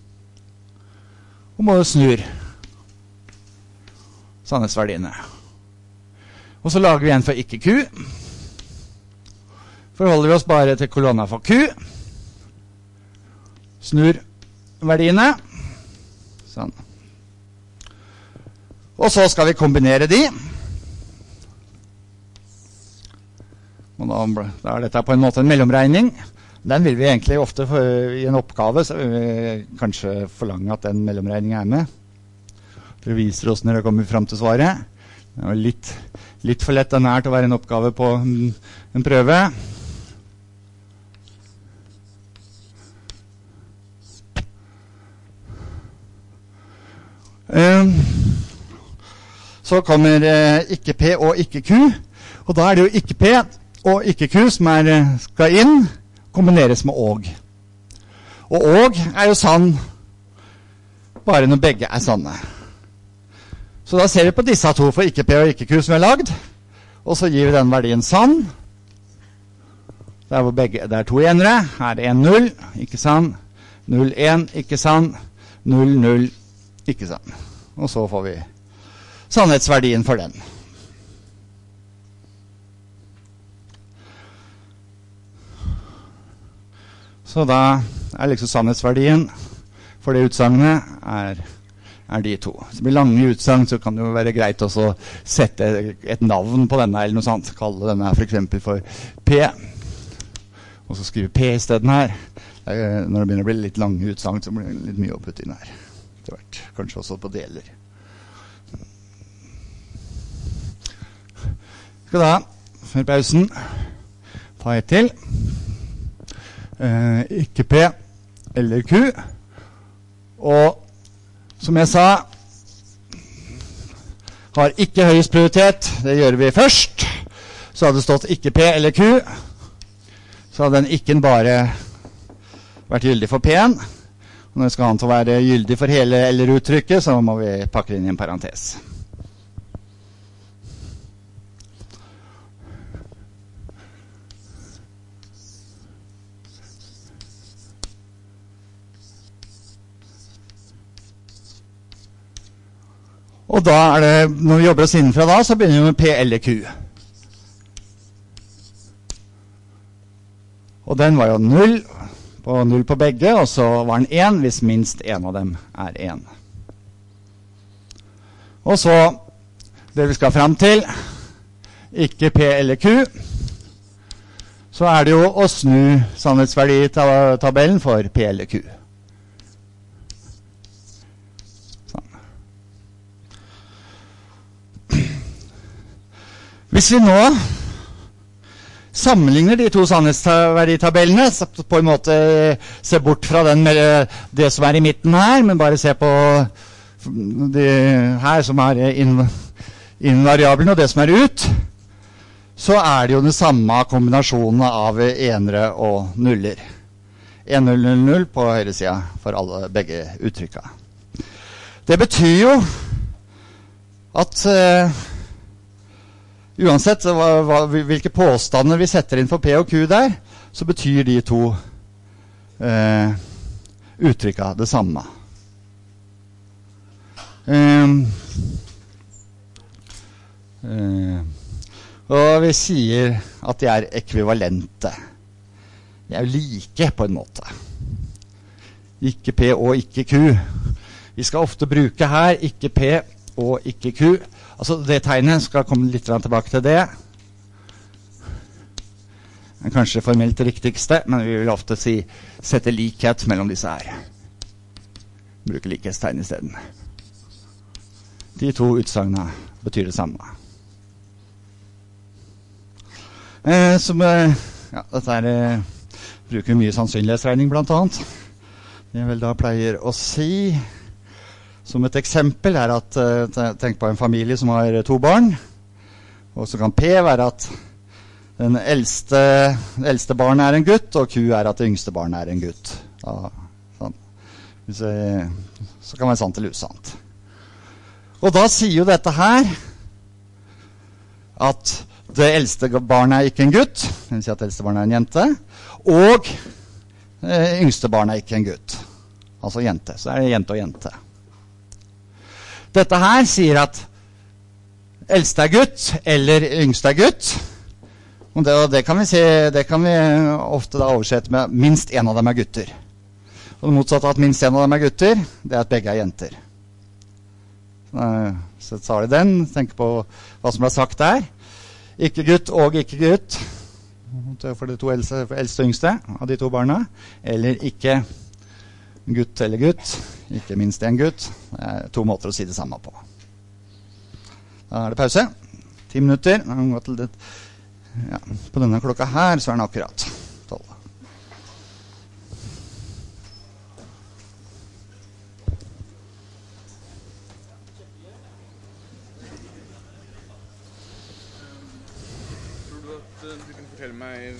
Og må snur sannhetsverdiene. Og så lager vi en for ikke Q. Forholder vi oss bare til kolonna for Q. Snur verdiene. Sånn. Og så skal vi kombinere de. da, da er dette på en måte en mellomregning. Den vil vi egentlig ofte for, i en oppgave, så vil vi kanskje forlange at den mellomregningen er med. Det viser oss når det kommer frem til svaret. Det er litt, litt for lett den er til å være en oppgave på en, en prøve. Um, så kommer uh, ikke P og ikke Q, og da er det jo ikke P og ikke Q som er, skal inn, kombineres med og. Og og er jo sann bare når begge er sanne. Så da ser vi på disse to for ikke P og ikke Q som er lagd, og så gir vi den verdien sann. Der hvor begge, det er to enere, her er en null, ikke sann, null en, ikke sann, null null, ikke sann. Og så får vi sannhetsverdien for den. Så da er liksom sannhetsverdien for det utsagnet er, er de to. Hvis det blir lange utsagn, så kan det jo være greit også å sette et navn på denne, eller noe sånt. Kalle denne for eksempel for P. Og så skrive P i stedet her. Når det begynner å bli litt lange utsagn, så blir det litt mye å putte inn her. Det har vært kanskje også på deler. Skal da, før pausen, ta et til. Eh, ikke P eller Q. Og som jeg sa, har ikke høyest prioritet. Det gjør vi først. Så hadde det stått ikke P eller Q. Så hadde den ikke bare vært gyldig for P-en. Og når det skal han til å være gyldig for hele eller-uttrykket, så må vi pakke inn i en parentes. Og da er det, når vi jobber oss innenfra da, så begynner vi med P eller Q. Og den var jo null, på null på begge, og så var den én hvis minst en av dem er én. Og så, det vi skal frem til, ikke P eller Q, så er det jo å snu sannhetsverditabellen for P eller Q. Hvis vi nå sammenligner de to sannhetsverditabellene, så på en måte se bort fra den med det som er i midten her, men bare se på det her som er innen, innen variabelen og det som er ut, så er det jo den samme kombinasjonen av enere og nuller. en null null null på høyre siden for alle, begge uttrykka. Det betyr jo at uh, uansett hva, hva, hvilke påstander vi setter inn for P og Q der, så betyr de to eh, uttrykka det samme. Um, uh, og vi sier at de er ekvivalente. De er jo like på en måte. Ikke P og ikke Q. Vi skal ofte bruke her ikke P og ikke Q. Altså det tegnet skal komme litt tilbake til det. Det er kanskje formelt det riktigste, men vi vil ofte si sette likhet mellom disse her. Bruke likhetstegn i stedet. De to utsagnene betyr det samme. Eh, som, ja, dette er, eh, bruker mye sannsynlighetsregning blant annet. Det jeg vel da pleier å si som et eksempel er at, tenk på en familie som har to barn, og så kan P være at den eldste, eldste barnet er en gutt, og Q er at det yngste barnet er en gutt. Ja, sånn. Så, så kan det være sant eller usant. Og da sier jo dette her at det eldste barnet er ikke en gutt, det vil si at det eldste barnet er en jente, og det yngste barnet er ikke en gutt. Altså jente, så er det jente og jente. Dette her sier at eldste er gutt, eller yngste er gutt. Og det, og det, kan vi se, det kan vi ofte da oversette med minst en av dem er gutter. Og det motsatte at minst en av dem er gutter, det er at begge er jenter. Så tar de den, tenker på hva som ble sagt der. Ikke gutt og ikke gutt. for de to eldste, eldste og yngste av de to barna, eller ikke gutt eller gutt, ikke minst en gutt. Det er to måter å si det samme på. Da er det pause. Ti minutter. Da har vi gått til det. Ja, på denne klokka her så er den akkurat tolv. Tror du at uh, du kan fortelle meg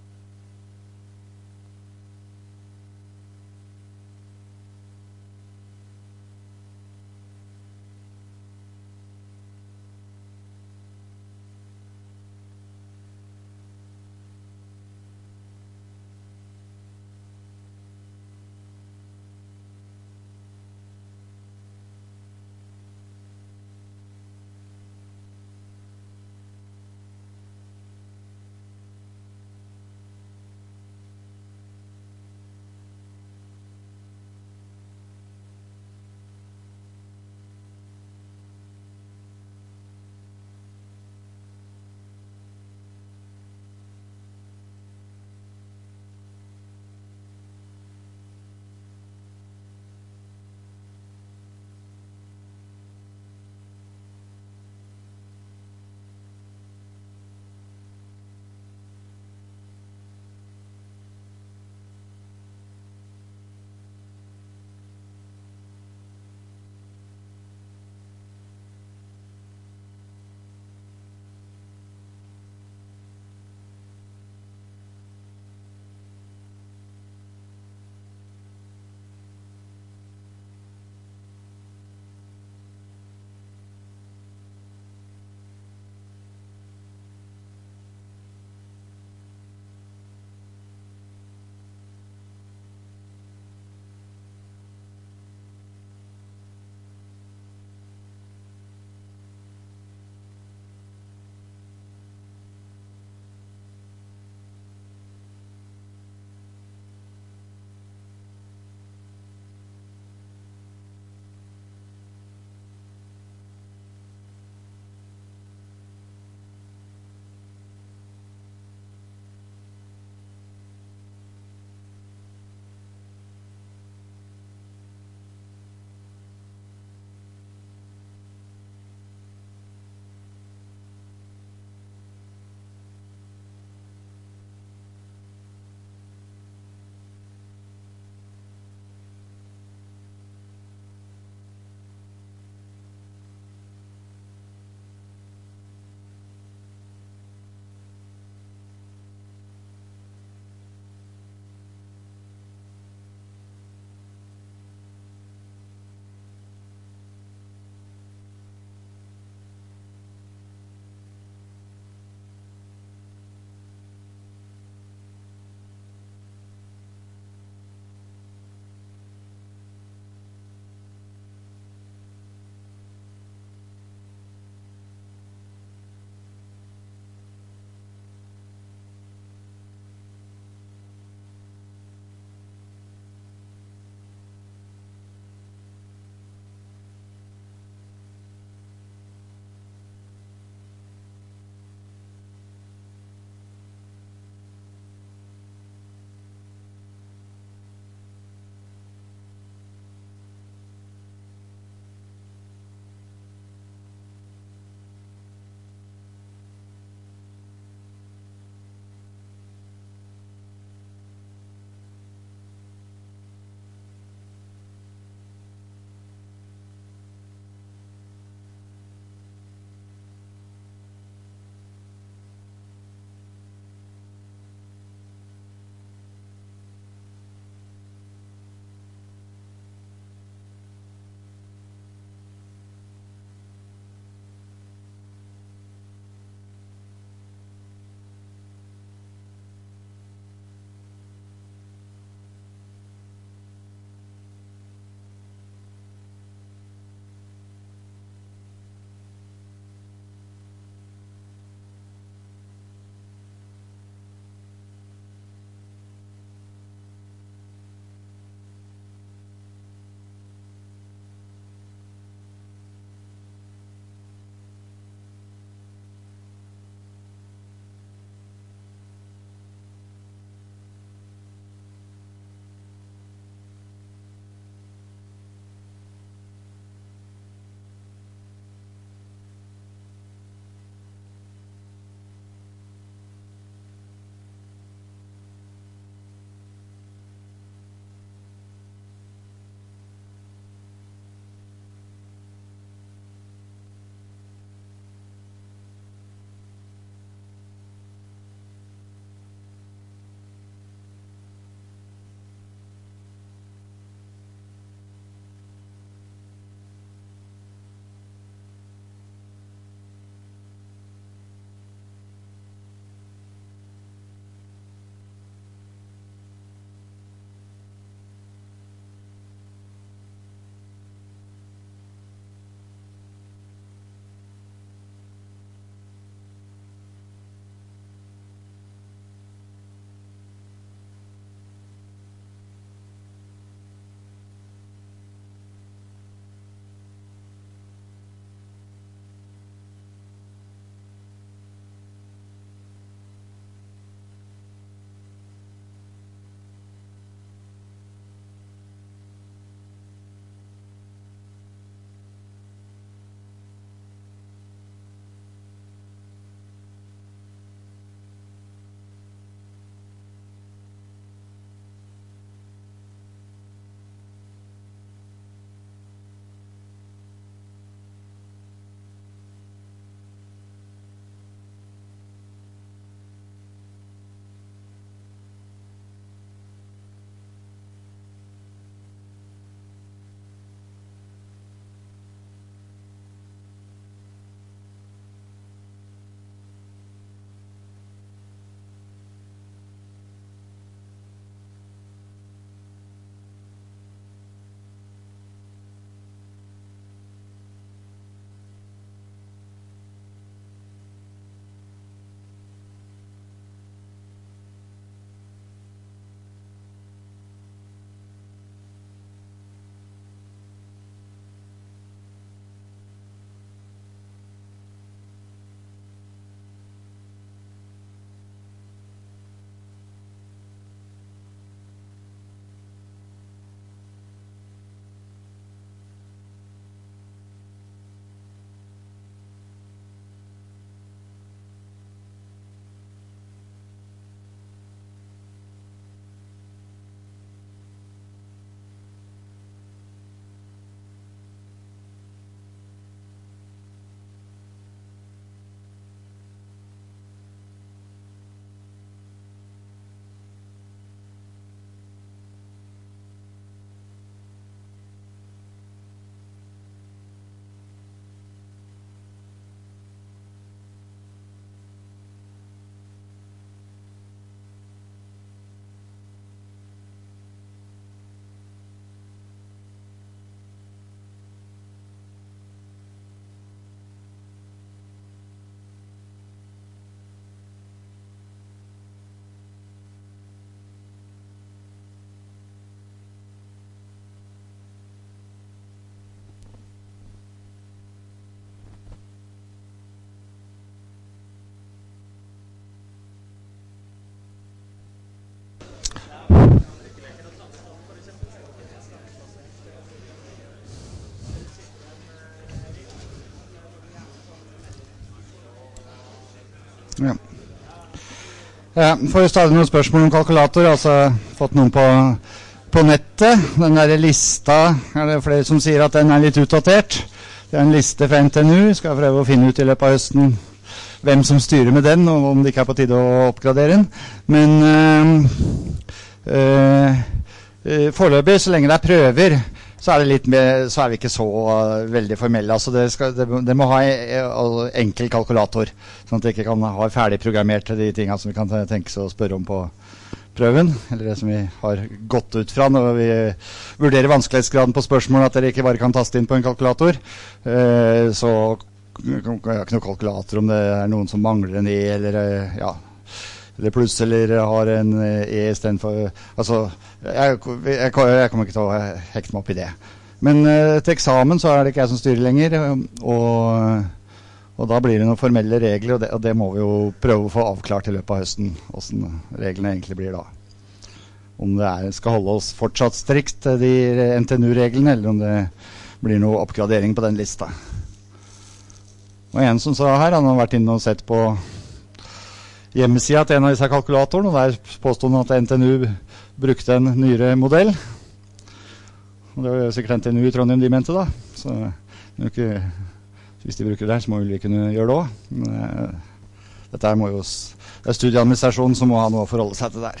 Ja, får jo stadig noen spørsmål om kalkulator, altså fått noen på, på nettet. Den der lista, er det flere som sier at den er litt utdatert. Det er en liste fra N T N U, skal jeg prøve å finne ut i løpet av høsten hvem som styrer med den, og om det ikke er på tide å oppgradere den. Men øh, øh, øh, foreløpig, så lenge det er prøver, så er, det litt mer, så er vi ikke så uh, veldig formelle. Altså det, skal, det, det må ha uh, enkel kalkulator, sånn at det ikke kan ha ferdig programmert de tingene som vi kan tenke oss å spørre om på prøven, eller det som vi har gått ut fra når vi vurderer vanskelighetsgraden på spørsmål, at dere ikke bare kan taste inn på en kalkulator. Uh, så jeg har ikke noe kalkulator om det er noen som mangler en E, eller uh, ja, eller pluss, eller har en E i stedet for, altså, jeg, jeg, jeg kommer ikke til å hekte meg opp i det. Men uh, til eksamen så er det ikke jeg som styrer lenger, og, og da blir det noen formelle regler, og det, og det må vi jo prøve å få avklart i løpet av høsten, hvordan reglene egentlig blir da. Om det er, skal holde oss fortsatt strikt til de N T N U-reglene, eller om det blir noe oppgradering på den lista. Og en som sa her, han har vært inne og sett på hjemmesida til en av disse kalkulatoren, og der påstod han at N T N U brukte en nyere modell. Og det var jo sikkert N T N U i Trondheim de mente da. Så ikke, hvis de bruker det her, så må vi kunne gjøre det også. Men uh, dette må jo, det er studieadministrasjonen som må ha noe å forholde seg til der.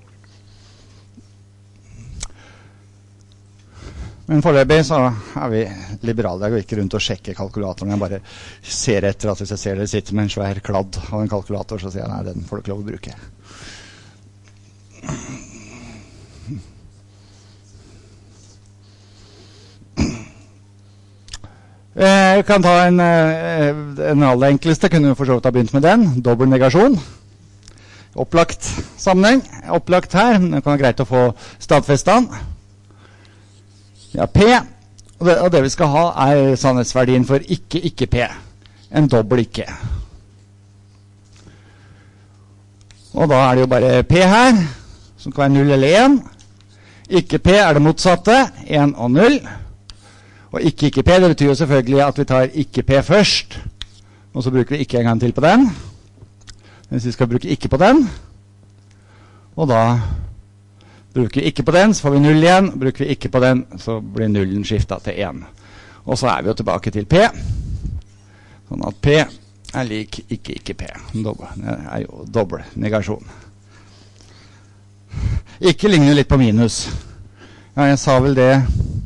Men foreløpig så er vi liberale. Jeg går ikke rundt og sjekker kalkulatoren. Jeg bare ser etter at hvis jeg ser dere sitter med en svær kladd av en kalkulator, så sier jeg, nei, den får du ikke lov å bruke. Jeg kan ta en, en aller enkleste, kunne for så vidt ha begynt med den. Dobbel negasjon. Opplagt sammenheng. Opplagt her. Det kan være greit å få stadfestet den. Ja, P, og det, og det vi skal ha er sannhetsverdien for ikke, ikke P. En dobbel ikke. Og da er det jo bare P her, som kan være null eller en. Ikke P er det motsatte, en og null. Og ikke, ikke P, det betyr jo selvfølgelig at vi tar ikke P først, og så bruker vi ikke en gang til på den. Hvis vi skal bruke ikke på den, og da bruker vi ikke på den, så får vi null igjen. Bruker vi ikke på den, så blir nullen skiftet til en. Og så er vi jo tilbake til P. Sånn at P er lik ikke, ikke P. Dobbel, det er jo dobbel negasjon. Ikke ligner litt på minus. Ja, jeg sa vel det.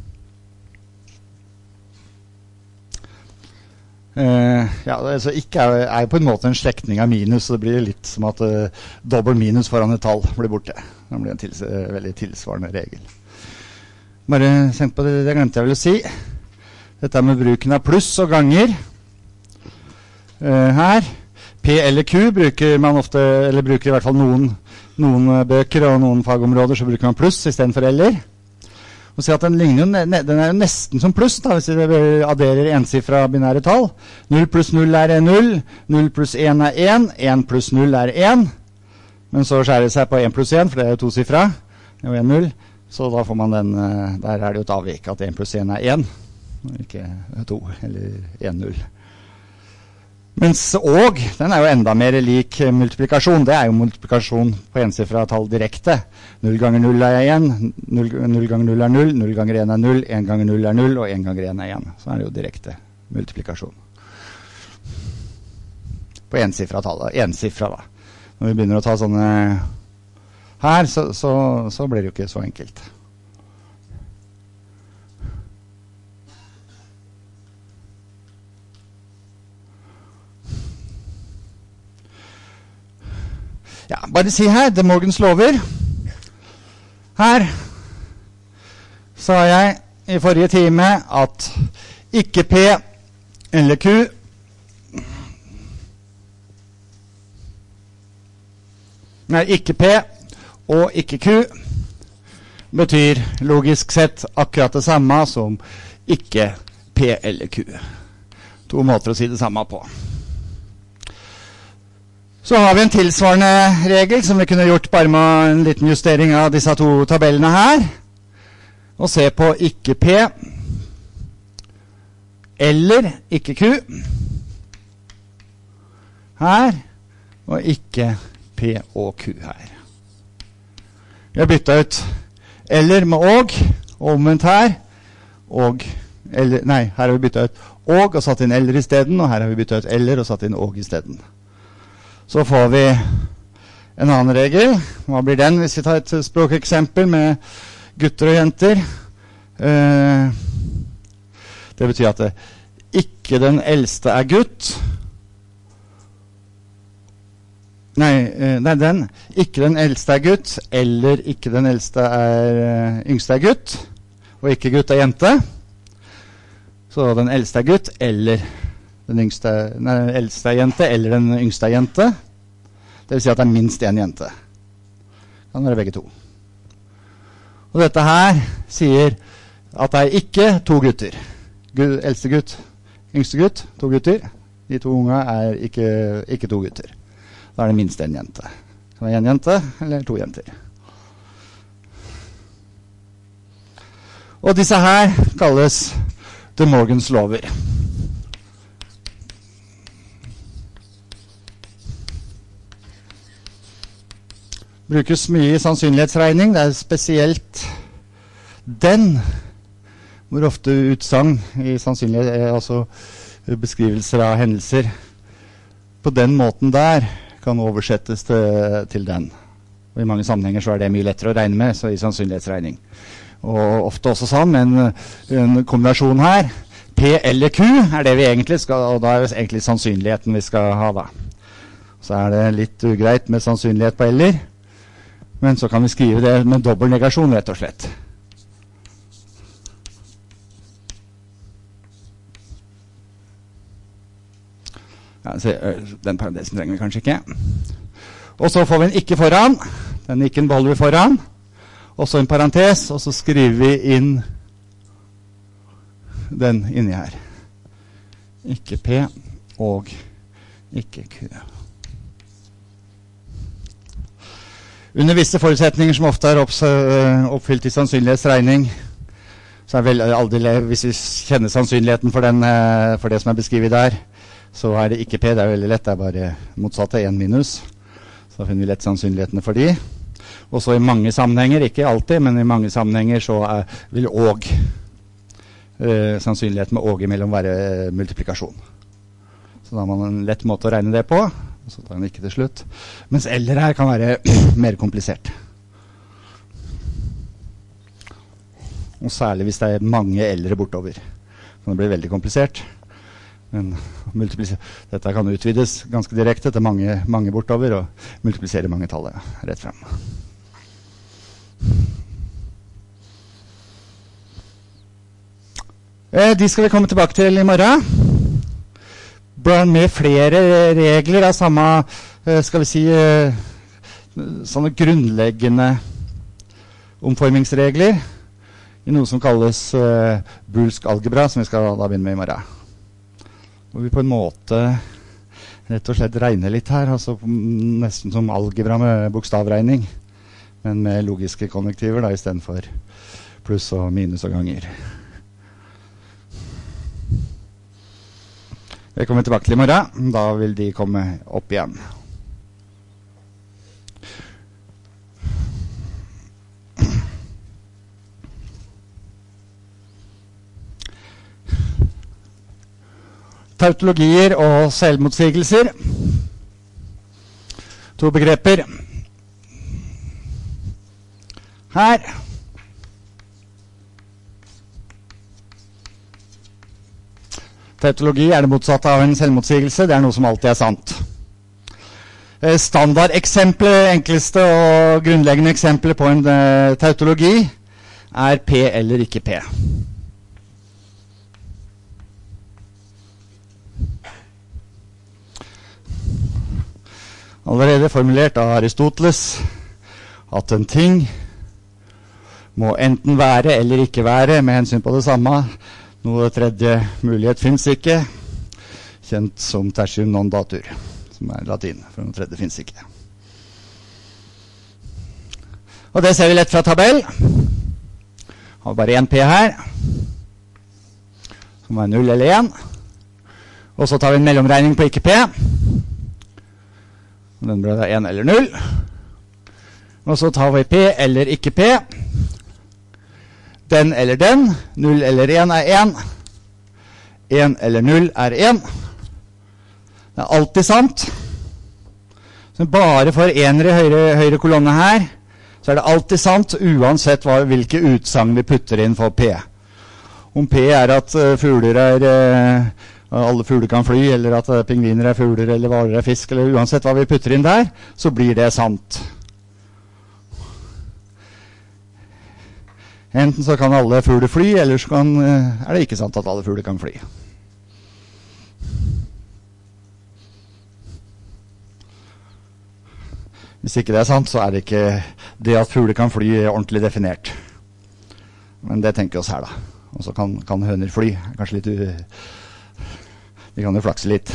Uh, ja, altså ikke er, er på en måte en slektning av minus, så det blir litt som at uh, dobbel minus foran et tall blir borte. Det blir en tils uh, veldig tilsvarende regel. Bare tenk på det, det glemte jeg vel å si. Dette med bruken av pluss og ganger. Uh, her, P eller Q bruker man ofte, eller bruker i hvert fall noen, noen bøker og noen fagområder, så bruker man pluss i stedet for eller. Og si at den, ligner jo, den er jo nesten som pluss, da, hvis vi adderer ensifra binære tall. null pluss null er null, null pluss en er en, en pluss null er en. Men så skjærer det seg på en pluss en, for det er jo to sifra, det er jo en null. Så da får man den, der er det jo et avvik at en pluss en er en, ikke to, eller en null. Mens og, den er jo enda mer lik multiplikasjon. Det er jo multiplikasjon på ensifra tall direkte. null ganger null er en, null, null ganger null er null, null ganger en er null, en ganger null er null, og en ganger en er en. Så er det jo direkte multiplikasjon. På ensifra tall, ensifra da. Når vi begynner å ta sånne her, så, så, så blir det jo ikke så enkelt. Ja, bare si her, De Morgans lover. Her sa jeg i forrige time at ikke P eller Q Nei, ikke P og ikke Q betyr logisk sett akkurat det samme som ikke P eller Q. To måter å si det samme på. Så har vi en tilsvarende regel som vi kunne gjort bare med en liten justering av disse to tabellene her. Og se på ikke P eller ikke Q. Her, og ikke P og Q her. Vi har byttet ut eller med og, og omvendt her, og, eller, nei, her har vi byttet ut og og satt inn eller i stedet, og her har vi byttet ut eller og satt inn og i stedet. Så får vi en annen regel. Hva blir den hvis vi tar et språkeksempel med gutter og jenter? Eh, det betyr at det, ikke den eldste er gutt. Nei, eh, nei, den. Ikke den eldste er gutt, eller ikke den eldste er uh, yngste er gutt, og ikke gutt er jente. Så den eldste er gutt, eller den yngste, nei, den eldste er jente, eller den yngste er jente. Det vil si at det er minst en jente. Det kan være begge to. Og dette her sier at det er ikke to gutter. Gud, eldste gutt, yngste gutt, to gutter. De to unge er ikke, ikke to gutter. Da er det minst en jente. Det kan være en jente, eller to jenter. Og disse her kalles De Morgans lover. Brukes mye i sannsynlighetsregning. Det er spesielt den, hvor ofte utsagn i sannsynlighet, altså beskrivelser av hendelser, på den måten der kan oversettes til, til den. Og i mange sammenhenger så er det mye lettere å regne med, så i sannsynlighetsregning. Og ofte også sånn, men en kombinasjon her, P eller Q er det vi egentlig skal, og da er det egentlig sannsynligheten vi skal ha da. Så er det litt ugreit med sannsynlighet på eller, men så kan vi skrive det med dobbel negasjon, rett og slett. Ja, så, den parentesen trenger vi kanskje ikke. Og så får vi en ikke foran. Den ikken beholder vi foran. Og så en parentes, og så skriver vi inn den inni her. Ikke P og ikke Q. Under visse forutsetninger som ofte er oppfylt i sannsynlighetsregning, så er vel aldri, hvis vi kjenner sannsynligheten for, den, for det som er beskrevet der, så er det ikke P, det er veldig lett, det er bare motsatte, en minus. Så da finner vi lett sannsynlighetene for de. Og så i mange sammenhenger, ikke alltid, men i mange sammenhenger så er, vil og eh, sannsynligheten med og imellom være eh, multiplikasjon. Så da har man en lett måte å regne det på, og så tar den ikke til slutt. Mens eller her kan være mer komplisert. Og særlig hvis det er mange eller bortover. Kan det bli veldig komplisert. Men dette kan utvides ganske direkte til mange, mange bortover og multiplisere mange tallet rett frem. Eh, de skal vi komme tilbake til i morgen. Med flere regler av samme, skal vi si, sånne grunnleggende omformingsregler i noe som kalles uh, bulsk algebra, som vi skal da begynne med i morgen. Hvor vi på en måte rett og slett regner litt her, altså nesten som algebra med bokstavregning, men med logiske konjunktiver da, i stedet for pluss og minus og ganger. Det kommer tilbake til i morgen, da vil de komme opp igjen. Tautologier og selvmotsigelser. To begreper. Her. Tautologi er det motsatte av en selvmotsigelse. Det er noe som alltid er sant. Standardeksemplet, enkleste og grunnleggende eksempler på en uh, tautologi er P eller ikke P. Allerede formulert av Aristoteles at en ting må enten være eller ikke være med hensyn på det samme. Noe tredje mulighet finnes ikke, kjent som tertium non datur, som er latin, for noe tredje finnes ikke. Og det ser vi lett fra tabell. Har bare en P her, som er null eller en. Og så tar vi en mellomregning på ikke P. Den ble da én eller null. Og så tar vi P eller ikke P. Den eller den. null eller én er én. én eller null er én. Det er alltid sant. Så bare for enere i høyre, høyre kolonne her, så er det alltid sant, uansett hva, hvilke utsagn vi putter inn for P. Om P er at uh, fugler er, uh, alle fugler kan fly, eller at uh, pingviner er fugler, eller varer er fisk, eller uansett hva vi putter inn der, så blir det sant. Enten så kan alle fugler fly, eller så kan, uh, er det ikke sant at alle fugler kan fly. Hvis ikke det er sant, så er det ikke det at fugler kan fly ordentlig definert. Men det tenker vi oss her da. Og så kan, kan høner fly. Kanskje litt u... De kan jo flakse litt.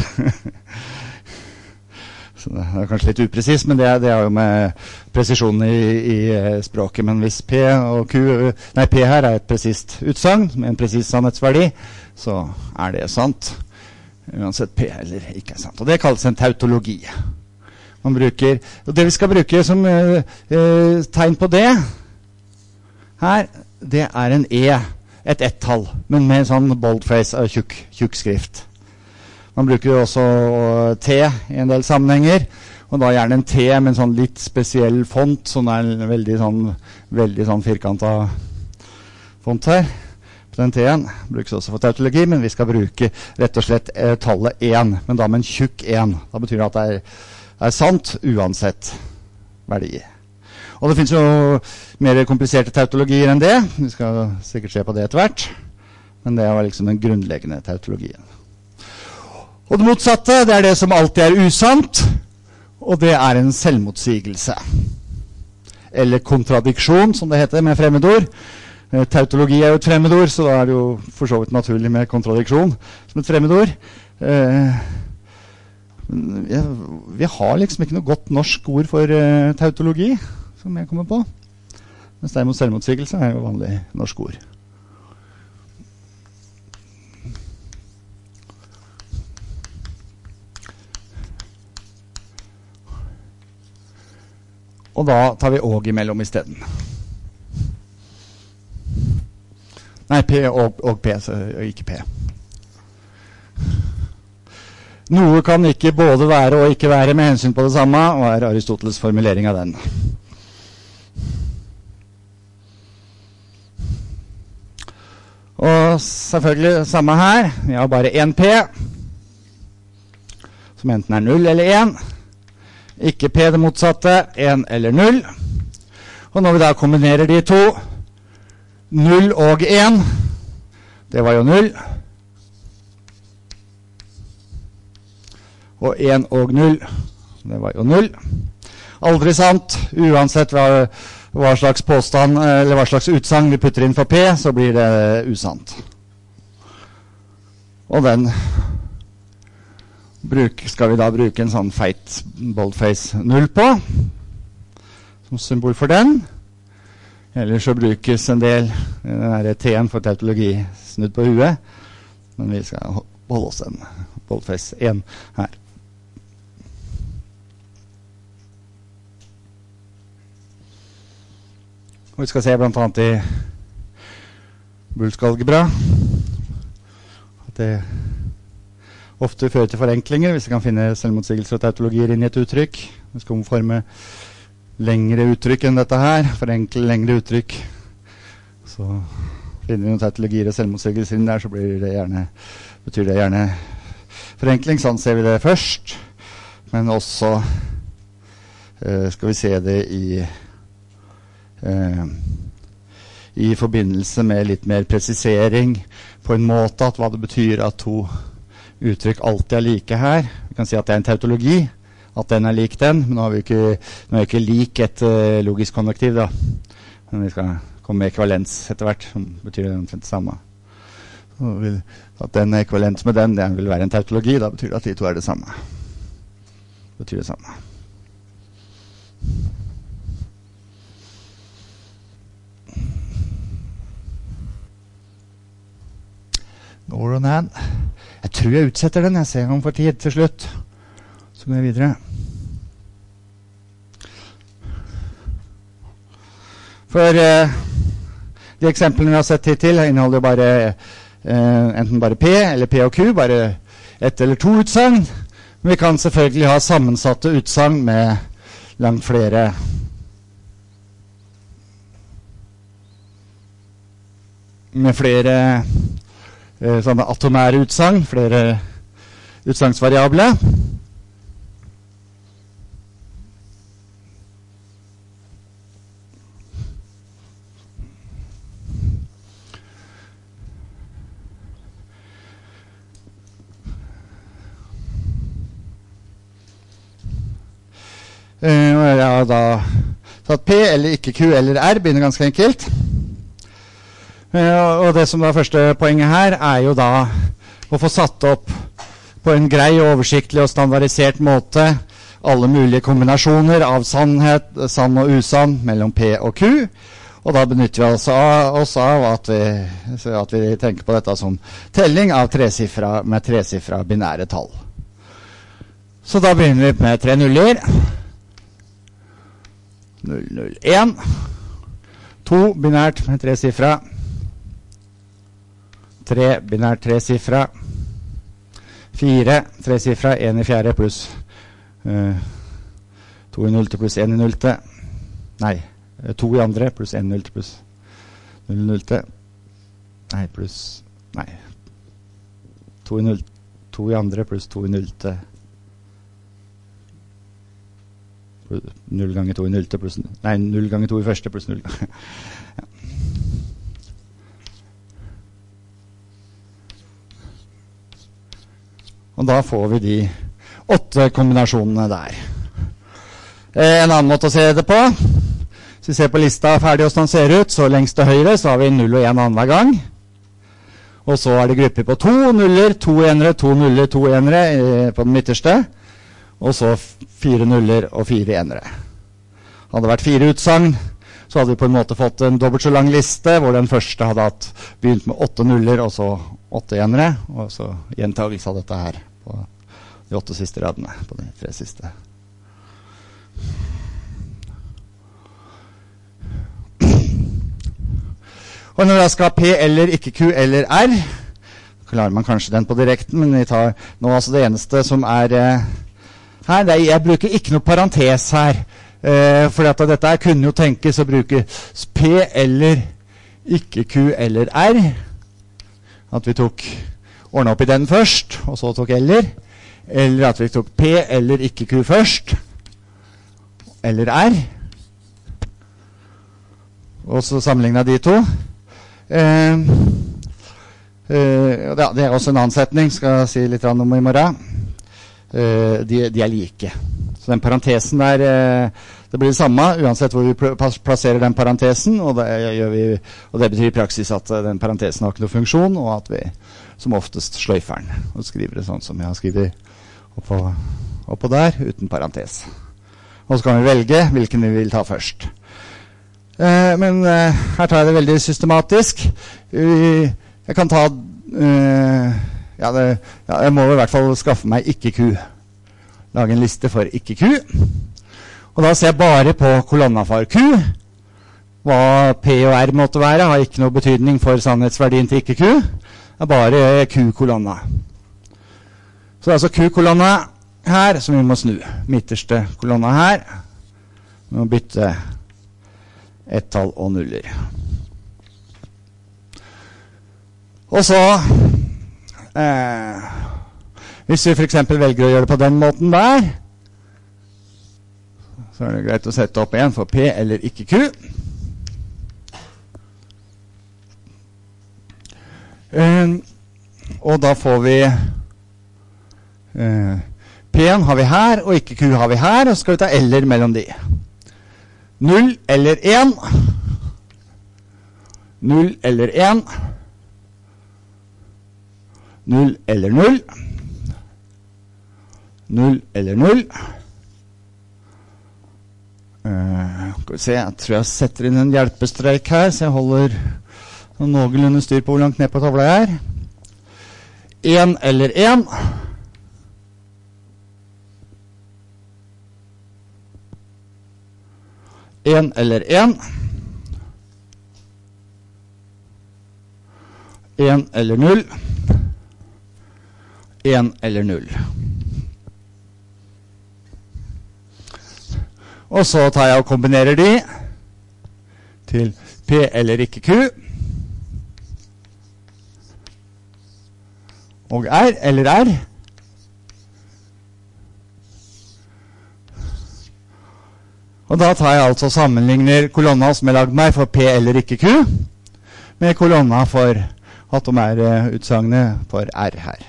Så det er kanskje litt upresis, men det er, det er jo med presisjonen i, i språket. Men hvis P og Q... Nei, P her er et presist utsagn med en presis sannhetsverdi, så er det sant. Uansett P eller ikke er sant. Og det kalles en tautologi. Man bruker, og det vi skal bruke som uh, uh, tegn på det her, det er en E, et ett-tall, men med en sånn boldface av tjukk, tjukk skrift. Man bruker jo også uh, T i en del sammenhenger, og da gjerne en T med en sånn litt spesiell font, som er en veldig sånn, veldig sånn firkantet font her. På den T-en brukes også for tautologi, men vi skal bruke rett og slett uh, tallet én, men da med en tjukk én. Da betyr det at det er er sant uansett verdi. Og det finnes jo mer kompliserte tautologier enn det. Vi skal sikkert se på det etter hvert. Men det var liksom den grunnleggende tautologien. Og det motsatte, det er det som alltid er usant, og det er en selvmotsigelse. Eller kontradiksjon, som det heter med fremmedord. Tautologi er jo et fremmedord, så da er det jo for så vidt naturlig med kontradiksjon som et fremmedord. Eh, Ja, vi har liksom ikke noe godt norsk ord for uh, tautologi, som jeg kommer på. Mens derimot selvmotsigelse er jo vanlig norsk ord. Og da tar vi og imellom i stedet. Nei, P og, og P, så ikke P. Noe kan ikke både være og ikke være med hensyn på det samme, og er Aristoteles formulering av den. Og selvfølgelig samme her. Vi har bare én P, som enten er null eller én. Ikke P det motsatte, én eller null. Og når vi da kombinerer de to, null og én, det var jo null. Og én og null, det var jo null. Aldri sant, uansett hva, hva slags påstand, eller hva slags utsagn vi putter inn for P, så blir det usant. Og den bruk, skal vi da bruke en sånn feit boldface null på, som symbol for den. Eller så brukes en del, den der T-en for tautologi snudd på huet, men vi skal holde oss en boldface én her. Og vi skal se blant annet i Boolsk-algebra at det ofte fører til forenklinger hvis vi kan finne selvmotsigelser og tautologier inn i et uttrykk. Vi skal omforme lengre uttrykk enn dette her, forenkle lengre uttrykk. Så finner vi noen tautologier og selvmotsigelser inn der, så blir det gjerne, betyr det gjerne forenkling. Sånn ser vi det først, men også uh, skal vi se det i Uh, i forbindelse med litt mer presisering på en måte at hva det betyr at to uttrykk alltid er like her. Vi kan si at det er en tautologi, at den er lik den, men nå har vi ikke, nå er vi ikke lik et uh, logisk konvektiv da. Men vi skal komme med ekvivalens etter hvert, som betyr det omtrent det samme. Så vil, at den er ekvivalent med den, det vil være en tautologi, da betyr det at de to er det samme. Det betyr det samme. Noronan. Jeg tror jeg utsetter den. Jeg ser om for tid til slutt. Så går jeg videre. For uh, de eksemplene vi har sett hittil inneholder bare uh, enten bare P eller P og Q, bare ett eller to utsagn. Men vi kan selvfølgelig ha sammensatte utsagn med langt flere med flere uh, sånne atomære utsagn, flere utsagnsvariable. Uh, jeg har da tatt P eller ikke Q eller R, begynner ganske enkelt. Uh, og det som er første poenget her er jo da å få satt opp på en grei, oversiktlig og standardisert måte alle mulige kombinasjoner av sannhet, sann og usann mellom P og Q. Og da benytter vi altså oss av at vi, at vi tenker på dette som telling av tresifra, med tresifra binære tall. Så da begynner vi med tre nuller. null null en. to binært med tresifra. tre binært tresifra. fire tresifra, en i fjerde pluss uh, to i nullte pluss en i nullte. Nei, to i andre pluss en i nullte pluss null i nullte. Nei, pluss, nei. to i null, to i andre pluss to i nullte. null ganger to i nullte pluss, nei, null ganger to i første pluss null. Ja. Og da får vi de åtte kombinasjonene der. Eh, en annen måte å se det på. Hvis vi ser på lista ferdig hvordan den ser ut, så lengst til høyre så har vi null og en annen hver gang. Og så er det grupper på to nuller, to enere, to nuller, to enere eh, på den midterste. Og så fire nuller og fire enere. Hadde det vært fire utsagn, så hadde vi på en måte fått en dobbelt så lang liste, hvor den første hadde hatt begynt med åtte nuller, og så åtte enere, og så gjentagelse av dette her på de åtte siste radene, på de tre siste. Og når jeg skal ha P eller ikke Q eller R, klarer man kanskje den på direkten, men vi tar nå altså det eneste som er eh, her. Det er, jeg bruker ikke noe parentes her, eh, for at dette her kunne jo tenkes å bruke P eller ikke Q eller R. At vi tok ordnet opp i den først, og så tok eller. Eller at vi tok P eller ikke Q først, eller R. Og så sammenlignet de to. Eh, eh, det er også en annen setning, skal jeg si litt om i morgen. Eh, de, de er like. Så den parentesen der, eh, det blir det samme, uansett hvor vi plasserer den parentesen, og det, gjør vi, og det betyr i praksis at den parentesen har ikke noen funksjon, og at vi som oftest sløyfer den, og skriver det sånn som jeg har skrevet oppå, oppå der, uten parentes. Og så kan vi velge hvilken vi vil ta først. Eh, men eh, her tar jeg det veldig systematisk. Uh, jeg kan ta uh, ja, det, ja, jeg må i hvert fall skaffe meg ikke Q. Lage en liste for ikke Q. Og da ser jeg bare på kolonna for Q. Hva P og R måtte være har ikke noe betydning for sannhetsverdien til ikke Q. Det er bare Q-kolonna. Så det er altså Q-kolonna her som vi må snu. Midterste kolonna her. Vi må bytte ett-tall og nuller. Og så eh, hvis vi for eksempel velger å gjøre det på den måten der, så er det greit å sette opp en for P eller ikke Q. Eh, og da får vi eh, P-en har vi her, og ikke Q har vi her, og så skal vi ta eller mellom de. null eller en. null eller en. null eller null. null eller null. Uh, skal vi se, jeg tror jeg setter inn en hjelpestreik her, så jeg holder noenlunde styr på hvor langt ned på tavla jeg er. en eller en. en eller en. en eller null, en eller null. Og så tar jeg og kombinerer de til P eller ikke Q, og R eller R. Og da tar jeg altså og sammenligner kolonna som jeg lagde meg for P eller ikke Q, med kolonna for atomerutsagne for R her.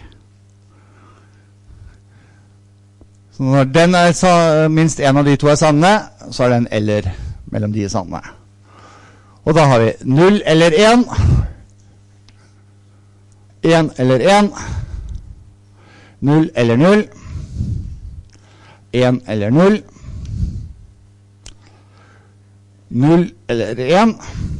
Så når den er minst en av de to er sanne, så er den eller mellom de sanne. Og da har vi null eller en, en eller en, null eller null, en eller null, null eller en,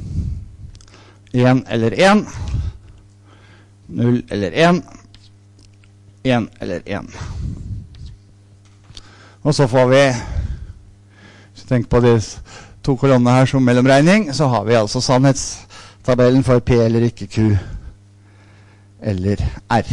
en eller en, null eller en, en eller en. Og så får vi, hvis vi tenker på de to kolonnene her som mellomregning, så har vi altså sannhetstabellen for P eller ikke Q eller R.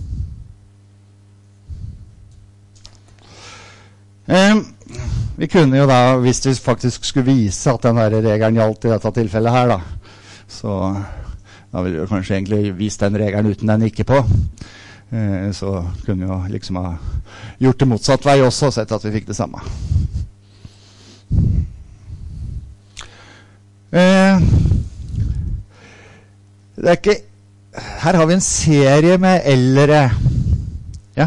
Um, vi kunne jo da, hvis vi faktisk skulle vise at den her regelen gjaldt i dette tilfellet her da, så da ville vi kanskje egentlig vist den regelen uten den ikke på. Uh, så kunne vi jo liksom ha gjort det motsatt vei også, og sett at vi fikk det samme. Uh, det er ikke, her har vi en serie med ellere. Ja?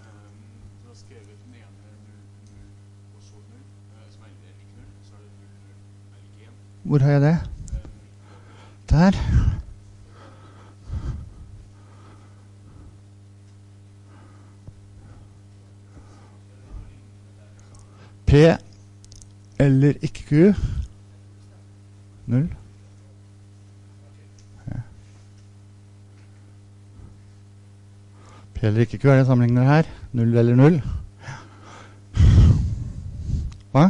Hvor har jeg det? Der. P eller ikke Q. Null. Ja. P eller ikke Q er det sammenlignet her. Null eller null. Hva?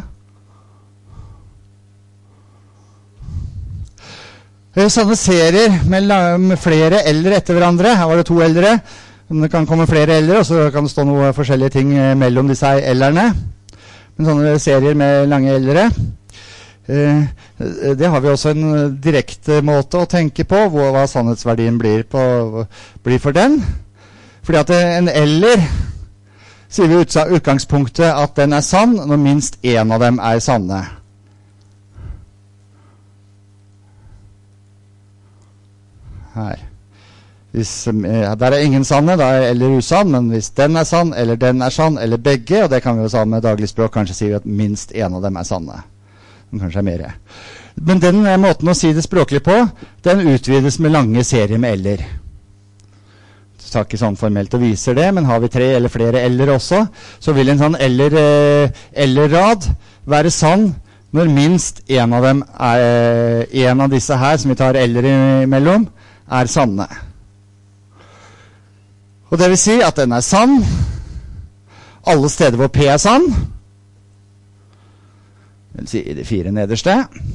Sånne serier med, med flere eller etter hverandre. Her var det to eldre. Det kan komme flere eldre, og så kan det stå noen forskjellige ting mellom disse eldrene. Men sånne serier med lange eldre, eh, det har vi også en direkte måte å tenke på, hvor, hva sannhetsverdien blir, på, blir for den. Fordi at en eller, sier vi i utgangspunktet at den er sann, når minst en av dem er sanne. Her. Hvis, eh, der er ingen sanne, da er eller usann, men hvis den er sann, eller den er sann, eller begge, og det kan vi jo sammen med daglig språk, kanskje sier vi at minst en av dem er sanne. Men kanskje er mer. Men den måten å si det språklig på, den utvides med lange serier med eller. Det tar ikke sånn formelt å vise det, men har vi tre eller flere eller også, så vil en sånn eller, eh, eller-rad være sann når minst en av dem er, en av disse her, som vi tar eller imellom, er sanne. Og det vil si at den er sann alle steder hvor P er sann. Det vil si i de fire nederste.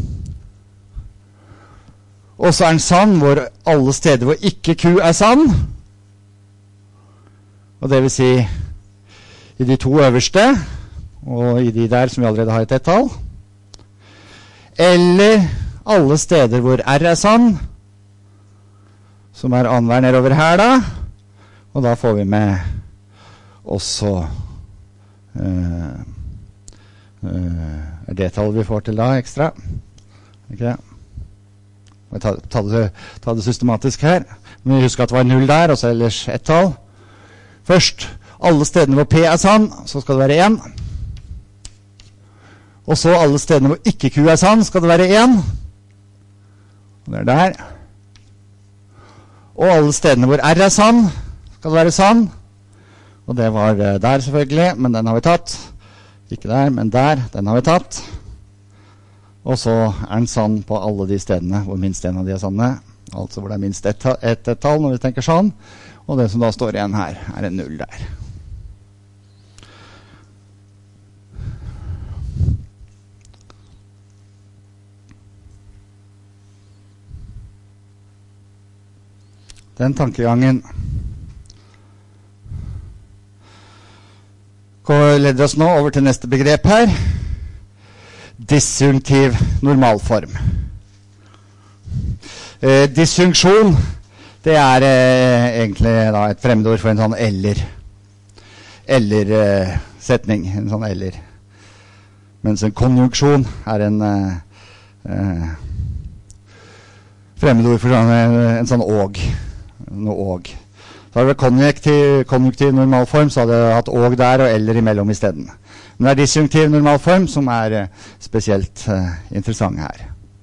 Og så er den sann hvor alle steder hvor ikke Q er sann. Og det vil si i de to øverste, og i de der som vi allerede har et ett-tall. Eller alle steder hvor R er sann, som er annenhver nedover her da. Og da får vi med også uh, uh, er det tallet vi får til da ekstra. Ikke det? Vi tar, ta, det, ta det systematisk her. Men vi husker at det var null der, og så ellers ett tall. Først, alle stedene hvor P er sann, så skal det være én. Og så alle stedene hvor ikke Q er sann, skal det være én. Og det er der. Og alle stedene hvor R er sann, skal det være sann. Og det var der selvfølgelig, men den har vi tatt. Ikke der, men der, den har vi tatt. Og så er den sann på alle de stedene hvor minst en av de er sanne. Altså hvor det er minst ett et, et tall når vi tenker sånn. Og det som da står igjen her, er en null der. Den tankegangen går, leder oss nå over til neste begrep her. Disjunktiv normalform. Eh, disjunksjon, det er eh, egentlig da, et fremmedord for en sånn eller. Eller-setning, eh, en sånn eller. Mens en konjunksjon er en eh, eh, fremmedord for sånn, en sånn og. Noe og. Så hadde det konjunktiv, konjunktiv normalform, så hadde det hatt og der og eller imellom i stedet. Men det er disjunktiv normalform som er eh, spesielt eh, interessant her.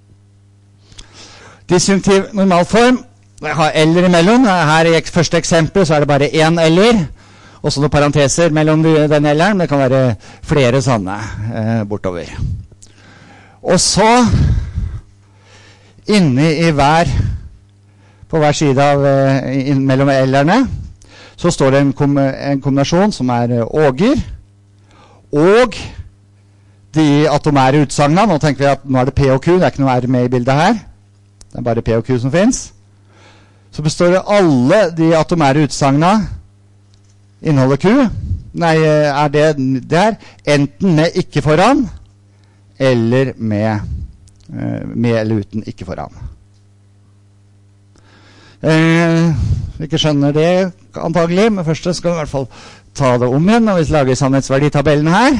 Disjunktiv normalform, det har eller imellom. Her i første eksempel så er det bare en eller, og så noen parenteser mellom den elleren. Det kan være flere sånne eh, bortover. Og så, inne i hver, på hver side av, eh, mellom ellerne, så står det en, kom, en kombinasjon som er eh, åger, og de atomære utsagna. Nå tenker vi at nå er det P og Q, det er ikke noe R med i bildet her. Det er bare P og Q som finnes. Så består det alle de atomære utsagna inneholder Q. Nei, er det der enten med ikke foran, eller med, med eller uten ikke foran. Eh, vi ikke skjønner det antagelig, men først skal vi i hvert fall ta det om igjen, og vi lager sannhetsverditabellen her.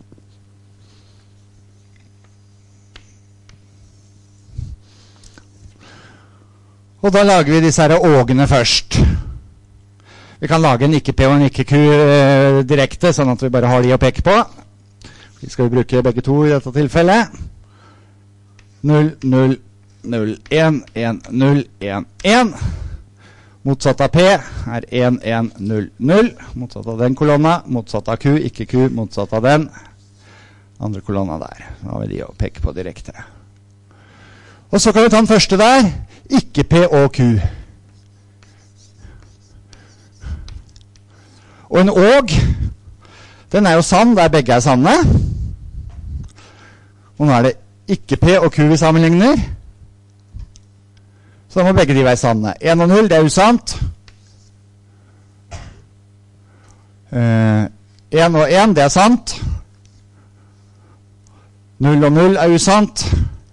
Og da lager vi disse her ågene først. Vi kan lage en ikke-P og en ikke-Q eh, direkte, sånn at vi bare har de å peke på. Vi skal bruke begge to i dette tilfellet. null, null, null, en, en, null, en, en. Motsatt av P er en, en, null, null. Motsatt av den kolonna. Motsatt av Q, ikke Q. Motsatt av den. Andre kolonna der. Da har vi de å peke på direkte. Og så kan vi ta den første der. Ikke P og Q. Og en og, den er jo sann der begge er sanne. Og nå er det ikke P og Q vi sammenligner. Så da må begge de være sanne. en og null, det er usant. Eh, en og en, det er sant. null og null er usant.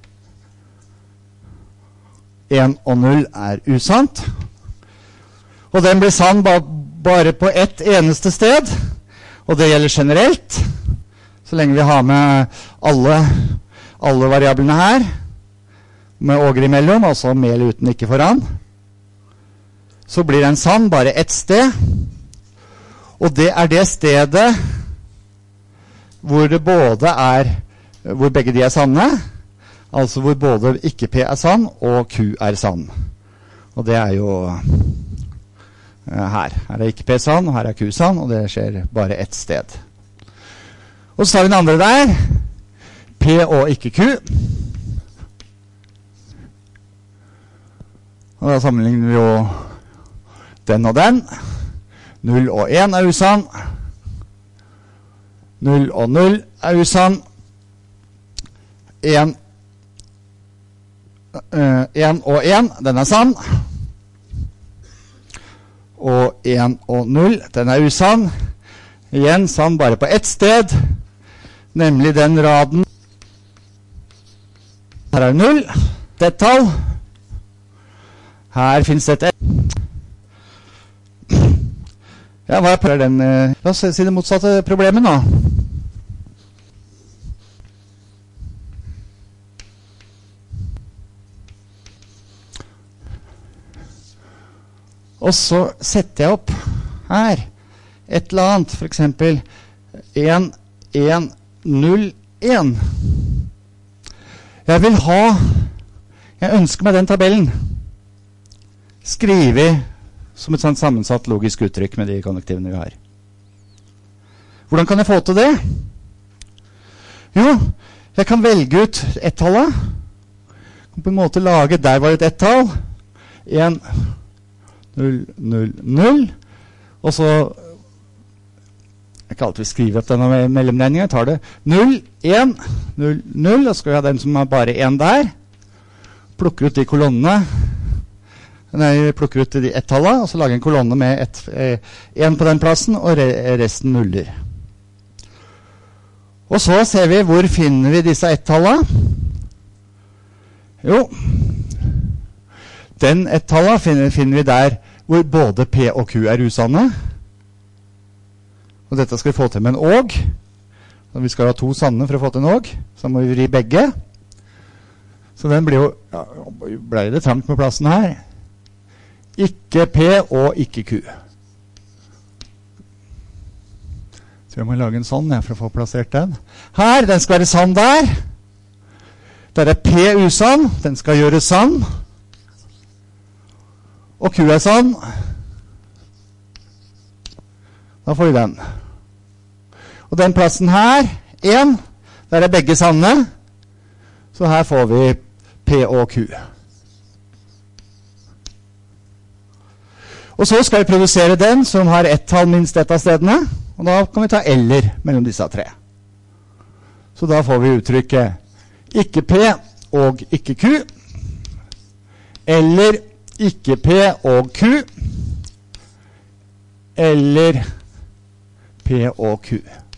en og null er usant. Og den blir sann ba bare på ett eneste sted. Og det gjelder generelt. Så lenge vi har med alle, alle variablene her. Med åger imellom, altså med eller uten ikke foran. Så blir den sann bare ett sted. Og det er det stedet hvor det både er, hvor begge de er sanne. Altså hvor både ikke P er sann og Q er sann. Og det er jo uh, her. Her er ikke P sann, og her er Q sann, og det skjer bare ett sted. Og så har vi den andre der. P og ikke Q. Og da sammenligner vi jo den og den. null og en er usann. null og null er usann. en Uh, en og en, den er sann. Og en og null, den er usann. Igjen sann bare på ett sted, nemlig den raden. Her er null, det er et tall. Her finnes det et. Ja, hva er den? Uh, la oss si det motsatte problemet nå. Og så setter jeg opp her et eller annet, for eksempel en, en, null, en. Jeg vil ha, jeg ønsker meg den tabellen, skrive som et sånt sammensatt logisk uttrykk med de konnektivene vi har. Hvordan kan jeg få til det? Jo, jeg kan velge ut ett-tallet, på en måte lage, der var det et ett-tall, en, null, null, null, og så jeg kan alltid skrive opp denne mellomregningen, jeg tar det null, en, null, null, og så skal vi ha den som har bare en der, plukker ut de kolonnene nei, plukker ut de ett-tallene, og så lager en kolonne med ett, eh, en på den plassen, og re, resten nuller. Og så ser vi, hvor finner vi disse ett-tallene? Jo, den ett-tallene finner, finner vi der hvor både P og Q er usanne. Og dette skal vi få til med en og. Så vi skal ha to sanne for å få til en og. Så må vi vri begge. Så den blir jo, ja, ble det trangt med plassen her. Ikke P og ikke Q. Så jeg må lage en sånn ja, for å få plassert den. Her, den skal være sann der. Der er P usann, den skal gjøre sann. Og Q er sann. Da får vi den. Og den plassen her, en, der er begge sanne. Så her får vi P og Q. Og så skal vi produsere den som har ett tall minst ett av stedene. Og da kan vi ta eller mellom disse tre. Så da får vi uttrykket ikke P og ikke Q. Eller ikke P og Q. Eller P og Q.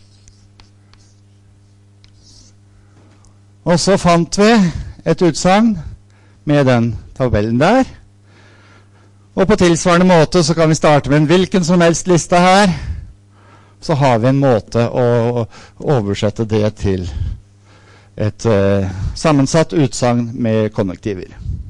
Og så fant vi et utsagn med den tabellen der. Og på tilsvarende måte så kan vi starte med en hvilken som helst liste her. Så har vi en måte å oversette det til et uh, sammensatt utsagn med konjunktiver.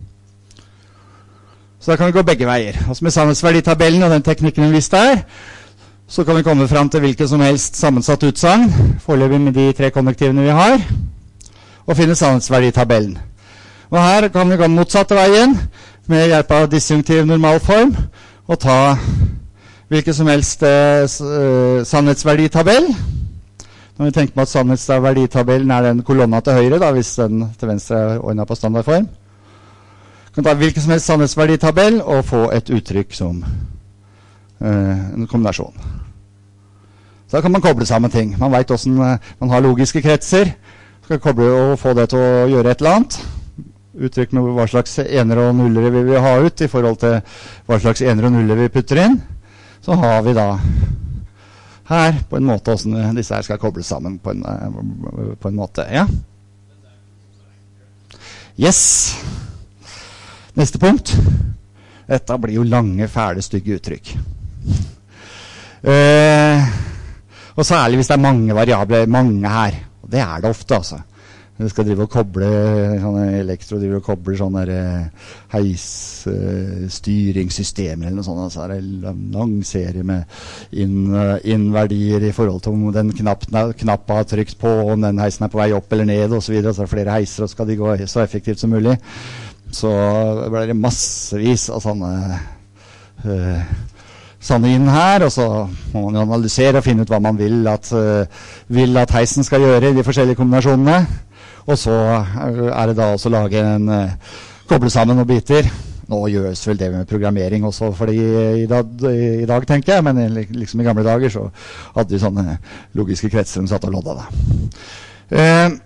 Så da kan vi gå begge veier. Altså med sannhetsverditabellen og den teknikken vi viste her, så kan vi komme frem til hvilken som helst sammensatt utsagn, foreløpig med de tre konjunktivene vi har, og finne sannhetsverditabellen. Og her kan vi gå motsatte veien, med hjelp av disjunktiv normalform, og ta hvilken som helst eh, sannhetsverditabell. Når vi tenker på at sannhetsverditabellen er den kolonna til høyre, da, hvis den til venstre er ordnet på standardform. Vi kan ta hvilken som helst sannhetsverditabell og få et uttrykk som eh, en kombinasjon. Så da kan man koble sammen ting. Man vet hvordan man har logiske kretser. Skal koble og få det til å gjøre et eller annet. Uttrykk med hva slags ener og nuller vi vil ha ut i forhold til hva slags ener og nuller vi putter inn. Så har vi da her på en måte hvordan disse her skal kobles sammen på en, på en måte. Ja? Yes! Neste punkt. Dette blir jo lange, fæle, stygge uttrykk. Eh, og særlig hvis det er mange variabler, mange her. Og det er det ofte, altså. Vi skal drive og koble, sånne elektro driver og kobler sånne heisstyringssystemer eller noe sånt. Så er det en lang serie med inn, innverdier i forhold til om den knappen, knappen har trykt på, om den heisen er på vei opp eller ned og så videre. Så er det flere heiser, og skal de gå så effektivt som mulig. Så blir det massevis av sånne uh, sånne inn her, og så må man analysere og finne ut hva man vil at, uh, vil at heisen skal gjøre i de forskjellige kombinasjonene. Og så er det da også å lage en uh, koble sammen og biter. Nå gjøres vel det med programmering også, fordi i dag, i dag tenker jeg, men liksom i gamle dager så hadde de sånne logiske kretser som satt og lodda da. Uh,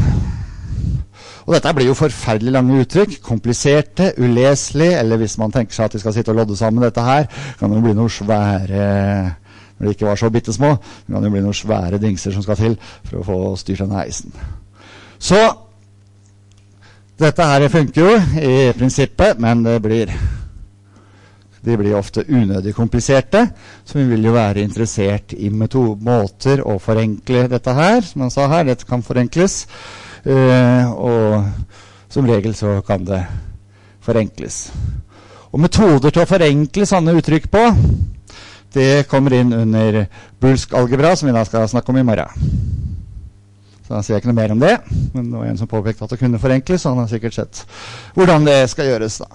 og dette blir jo forferdelig lange uttrykk, kompliserte, uleselig, eller hvis man tenker seg at de skal sitte og lodde sammen dette her, kan det jo bli noe svære, når det ikke var så bittesmå, kan det jo bli noe svære dingser som skal til for å få styrt denne heisen. Så dette her funker jo i prinsippet, men det blir, de blir ofte unødig kompliserte, så vi vil jo være interessert i metode, måter å forenkle dette her, som man sa her, dette kan forenkles, uh, og som regel så kan det forenkles. Og metoder til å forenkle sånne uttrykk på, det kommer inn under Boolsk algebra, som vi da skal snakke om i morgen. Så da sier jeg ikke noe mer om det, men det var en som påpekte at det kunne forenkles, så han har sikkert sett hvordan det skal gjøres da.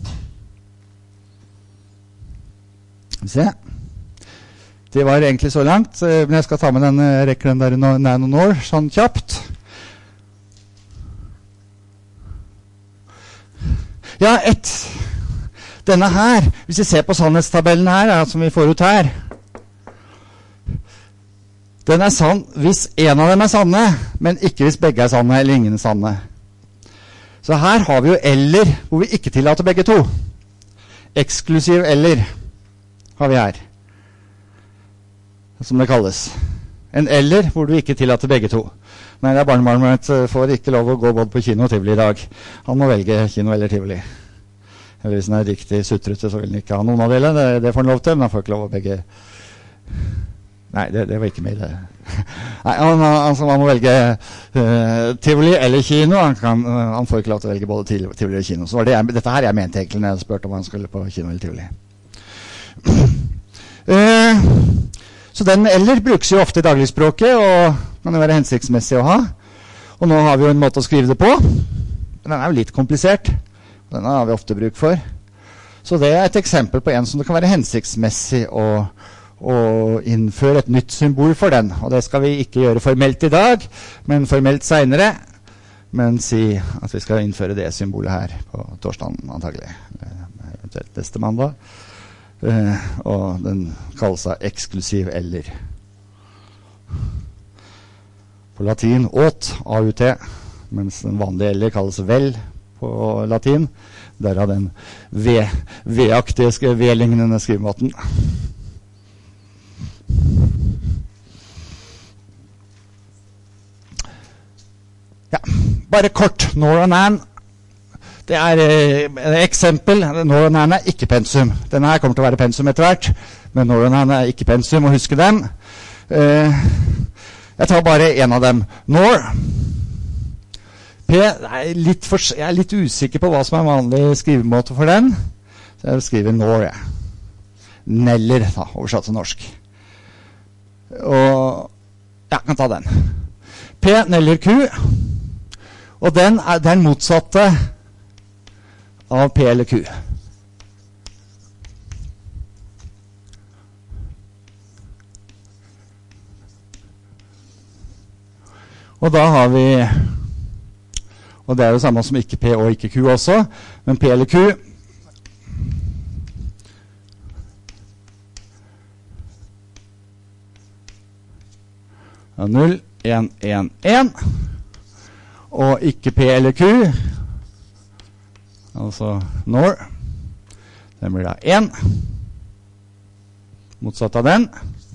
Se. Det var egentlig så langt, men jeg skal ta med den rekken der nanonor, sånn kjapt. Ja, et, denne her, hvis vi ser på sannhetstabellen her, som vi får ut her, den er sann hvis en av dem er sanne, men ikke hvis begge er sanne eller ingen er sanne. Så her har vi jo eller, hvor vi ikke tillater begge to. eksklusiv eller har vi her, som det kalles. En eller hvor du ikke tillater begge to. Nei, det er barnebarnet mitt får ikke lov å gå både på kino og tivoli i dag. Han må velge kino eller tivoli. Eller hvis han er riktig sutrete, så vil han ikke ha noen av delene. Det, det får han lov til, men han får ikke lov å begge. Nei, det, det var ikke med i det. Nei, han, altså, han må velge uh, tivoli eller kino. Han, kan, uh, han får ikke lov til å velge både tivoli eller kino. Så var det jeg, dette her jeg mente egentlig når jeg spurte om han skulle på kino eller tivoli. Uh, så den eller brukes jo ofte i dagligspråket, og kan det være hensiktsmessig å ha. Og nå har vi jo en måte å skrive det på. Men den er jo litt komplisert. Den har vi ofte bruk for. Så det er et eksempel på en som det kan være hensiktsmessig å, å innføre et nytt symbol for den. Og det skal vi ikke gjøre formelt i dag, men formelt senere. Men si at vi skal innføre det symbolet her på torsdagen antagelig. Eventuelt neste mandag. Uh, og den kalles av eksklusiv eller. På latin åt, A U T, mens den vanlige eller kalles vel på latin. Derav den V-aktige, V-lignende skrivemåten. Ja, bare kort. Nor og nan. Det er et eksempel. Nor og nan er ikke pensum. Denne her kommer til å være pensum etter hvert, men nor og nan er ikke pensum, og huske dem. Uh, jeg tar bare en av dem. Nor. P, er litt for, jeg er litt usikker på hva som er vanlig skrivemåte for den. Så jeg skriver nor, ja. Neller, da, oversatt til norsk. Og, ja, jeg kan ta den. P, neller Q. Og den er den motsatte av P eller Q. Og da har vi, og det er jo samme som ikke P og ikke Q også, men P eller Q er null, en, en, en, og ikke P eller Q, altså nor, den blir da en, motsatt av den,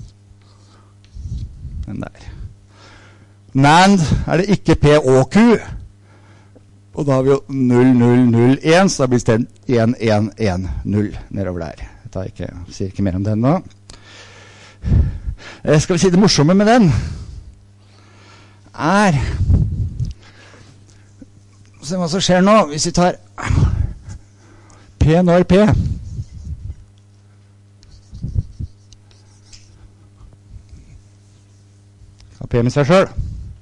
den der. Nand er det ikke P og Q, og da har vi jo null, null, null, en, så da blir det en, en, en, null nedover der. Jeg tar ikke, sier ikke mer om den nå. Eh, skal vi si det morsomme med den? Er, se hva som skjer nå, hvis vi tar P når P. Skal P med seg selv.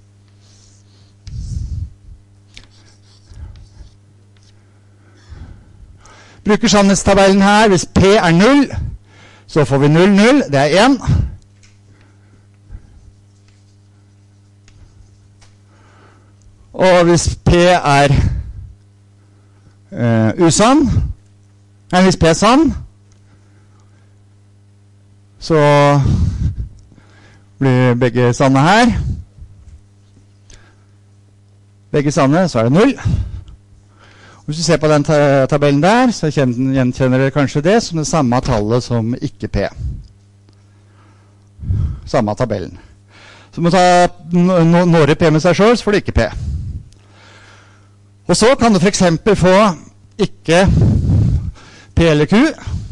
Bruker sannhetstabellen her. Hvis P er null, så får vi null, null. Det er en. Og hvis P er uh, usann, nei, hvis P er sann, så blir begge sanne her. Begge sanne, så er det null. Hvis du ser på den ta- tabellen der, så gjenkjenner dere kanskje det som det samme tallet som ikke P. Samme tabellen. Så du må ta når P med seg selv, så får du ikke P. Og så kan du for eksempel få ikke P eller Q.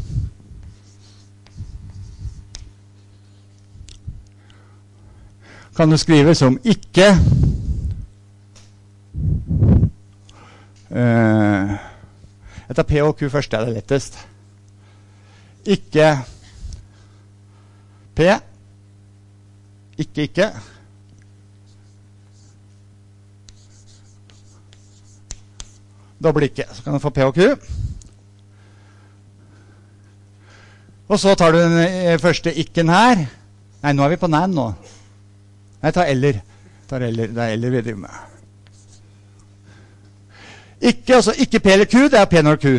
Kan du skrive som ikke Uh, jeg tar P og Q først, det er det lettest. Ikke P. Ikke, ikke. Dobbel ikke, så kan du få P og Q. Og så tar du den første ikke-en her. Nei, nå er vi på nan nå. Nei, ta eller. Tar eller. Det er eller vi driver med. Ikke, altså ikke P eller Q, det er P når Q.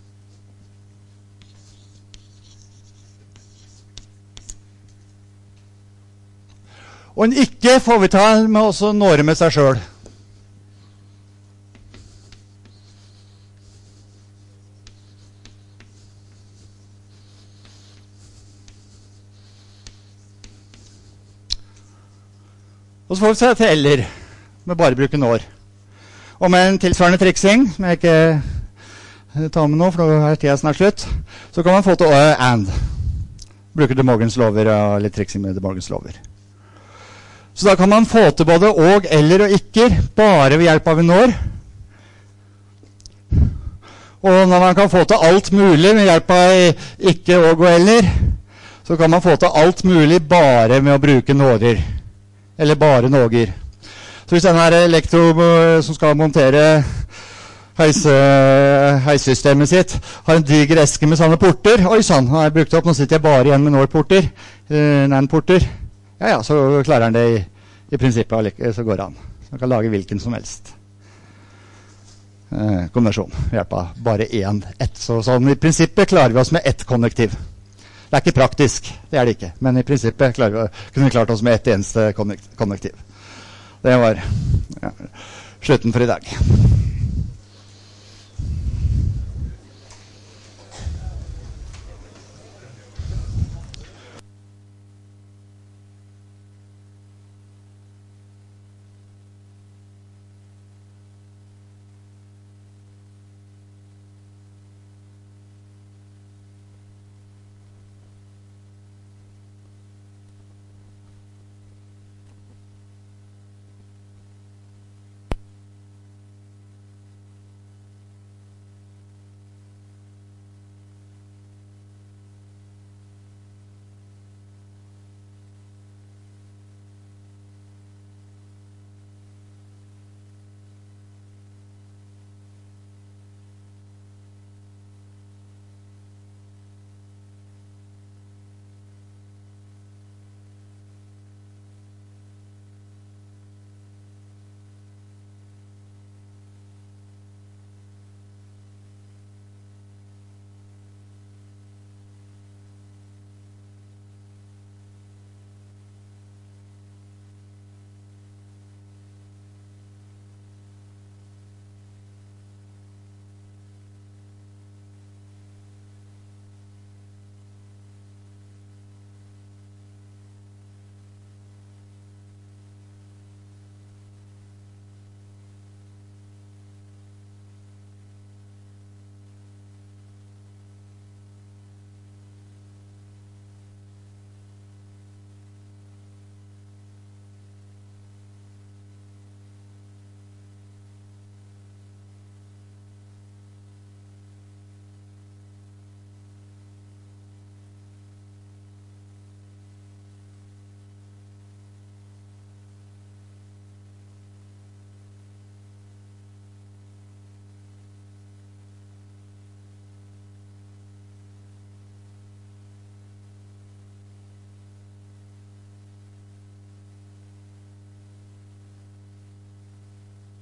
Og en ikke får vi ta med også nåre med seg selv. Og så får vi se til eller, med bare bruke når. Og med en tilsvarende triksing, som jeg ikke tar med nå, for nå er tiden snart slutt, så kan man få til uh, and. Bruker De Morgans lover og litt triksing med De Morgans lover. Så da kan man få til både og, eller og ikke, bare ved hjelp av en når. Og når man kan få til alt mulig med hjelp av ikke, og og eller, så kan man få til alt mulig bare med å bruke nårer. Eller bare någer. Så hvis denne her elektro som skal montere heise, heissystemet sitt har en diger eske med sånne porter, oi sann, har jeg brukt opp, nå sitter jeg bare igjen med nårporter, eh, N-porter, ja ja, så klarer han det i, i prinsippet, så går han. Så han kan lage hvilken som helst eh, kombinasjon, ved hjelp av bare én, ett. Så sånn i prinsippet klarer vi oss med ett konnektiv. Det er ikke praktisk, det er det ikke, men i prinsippet klarer vi, kunne vi klart oss med ett eneste konnektiv. Det var ja, slutten for i dag.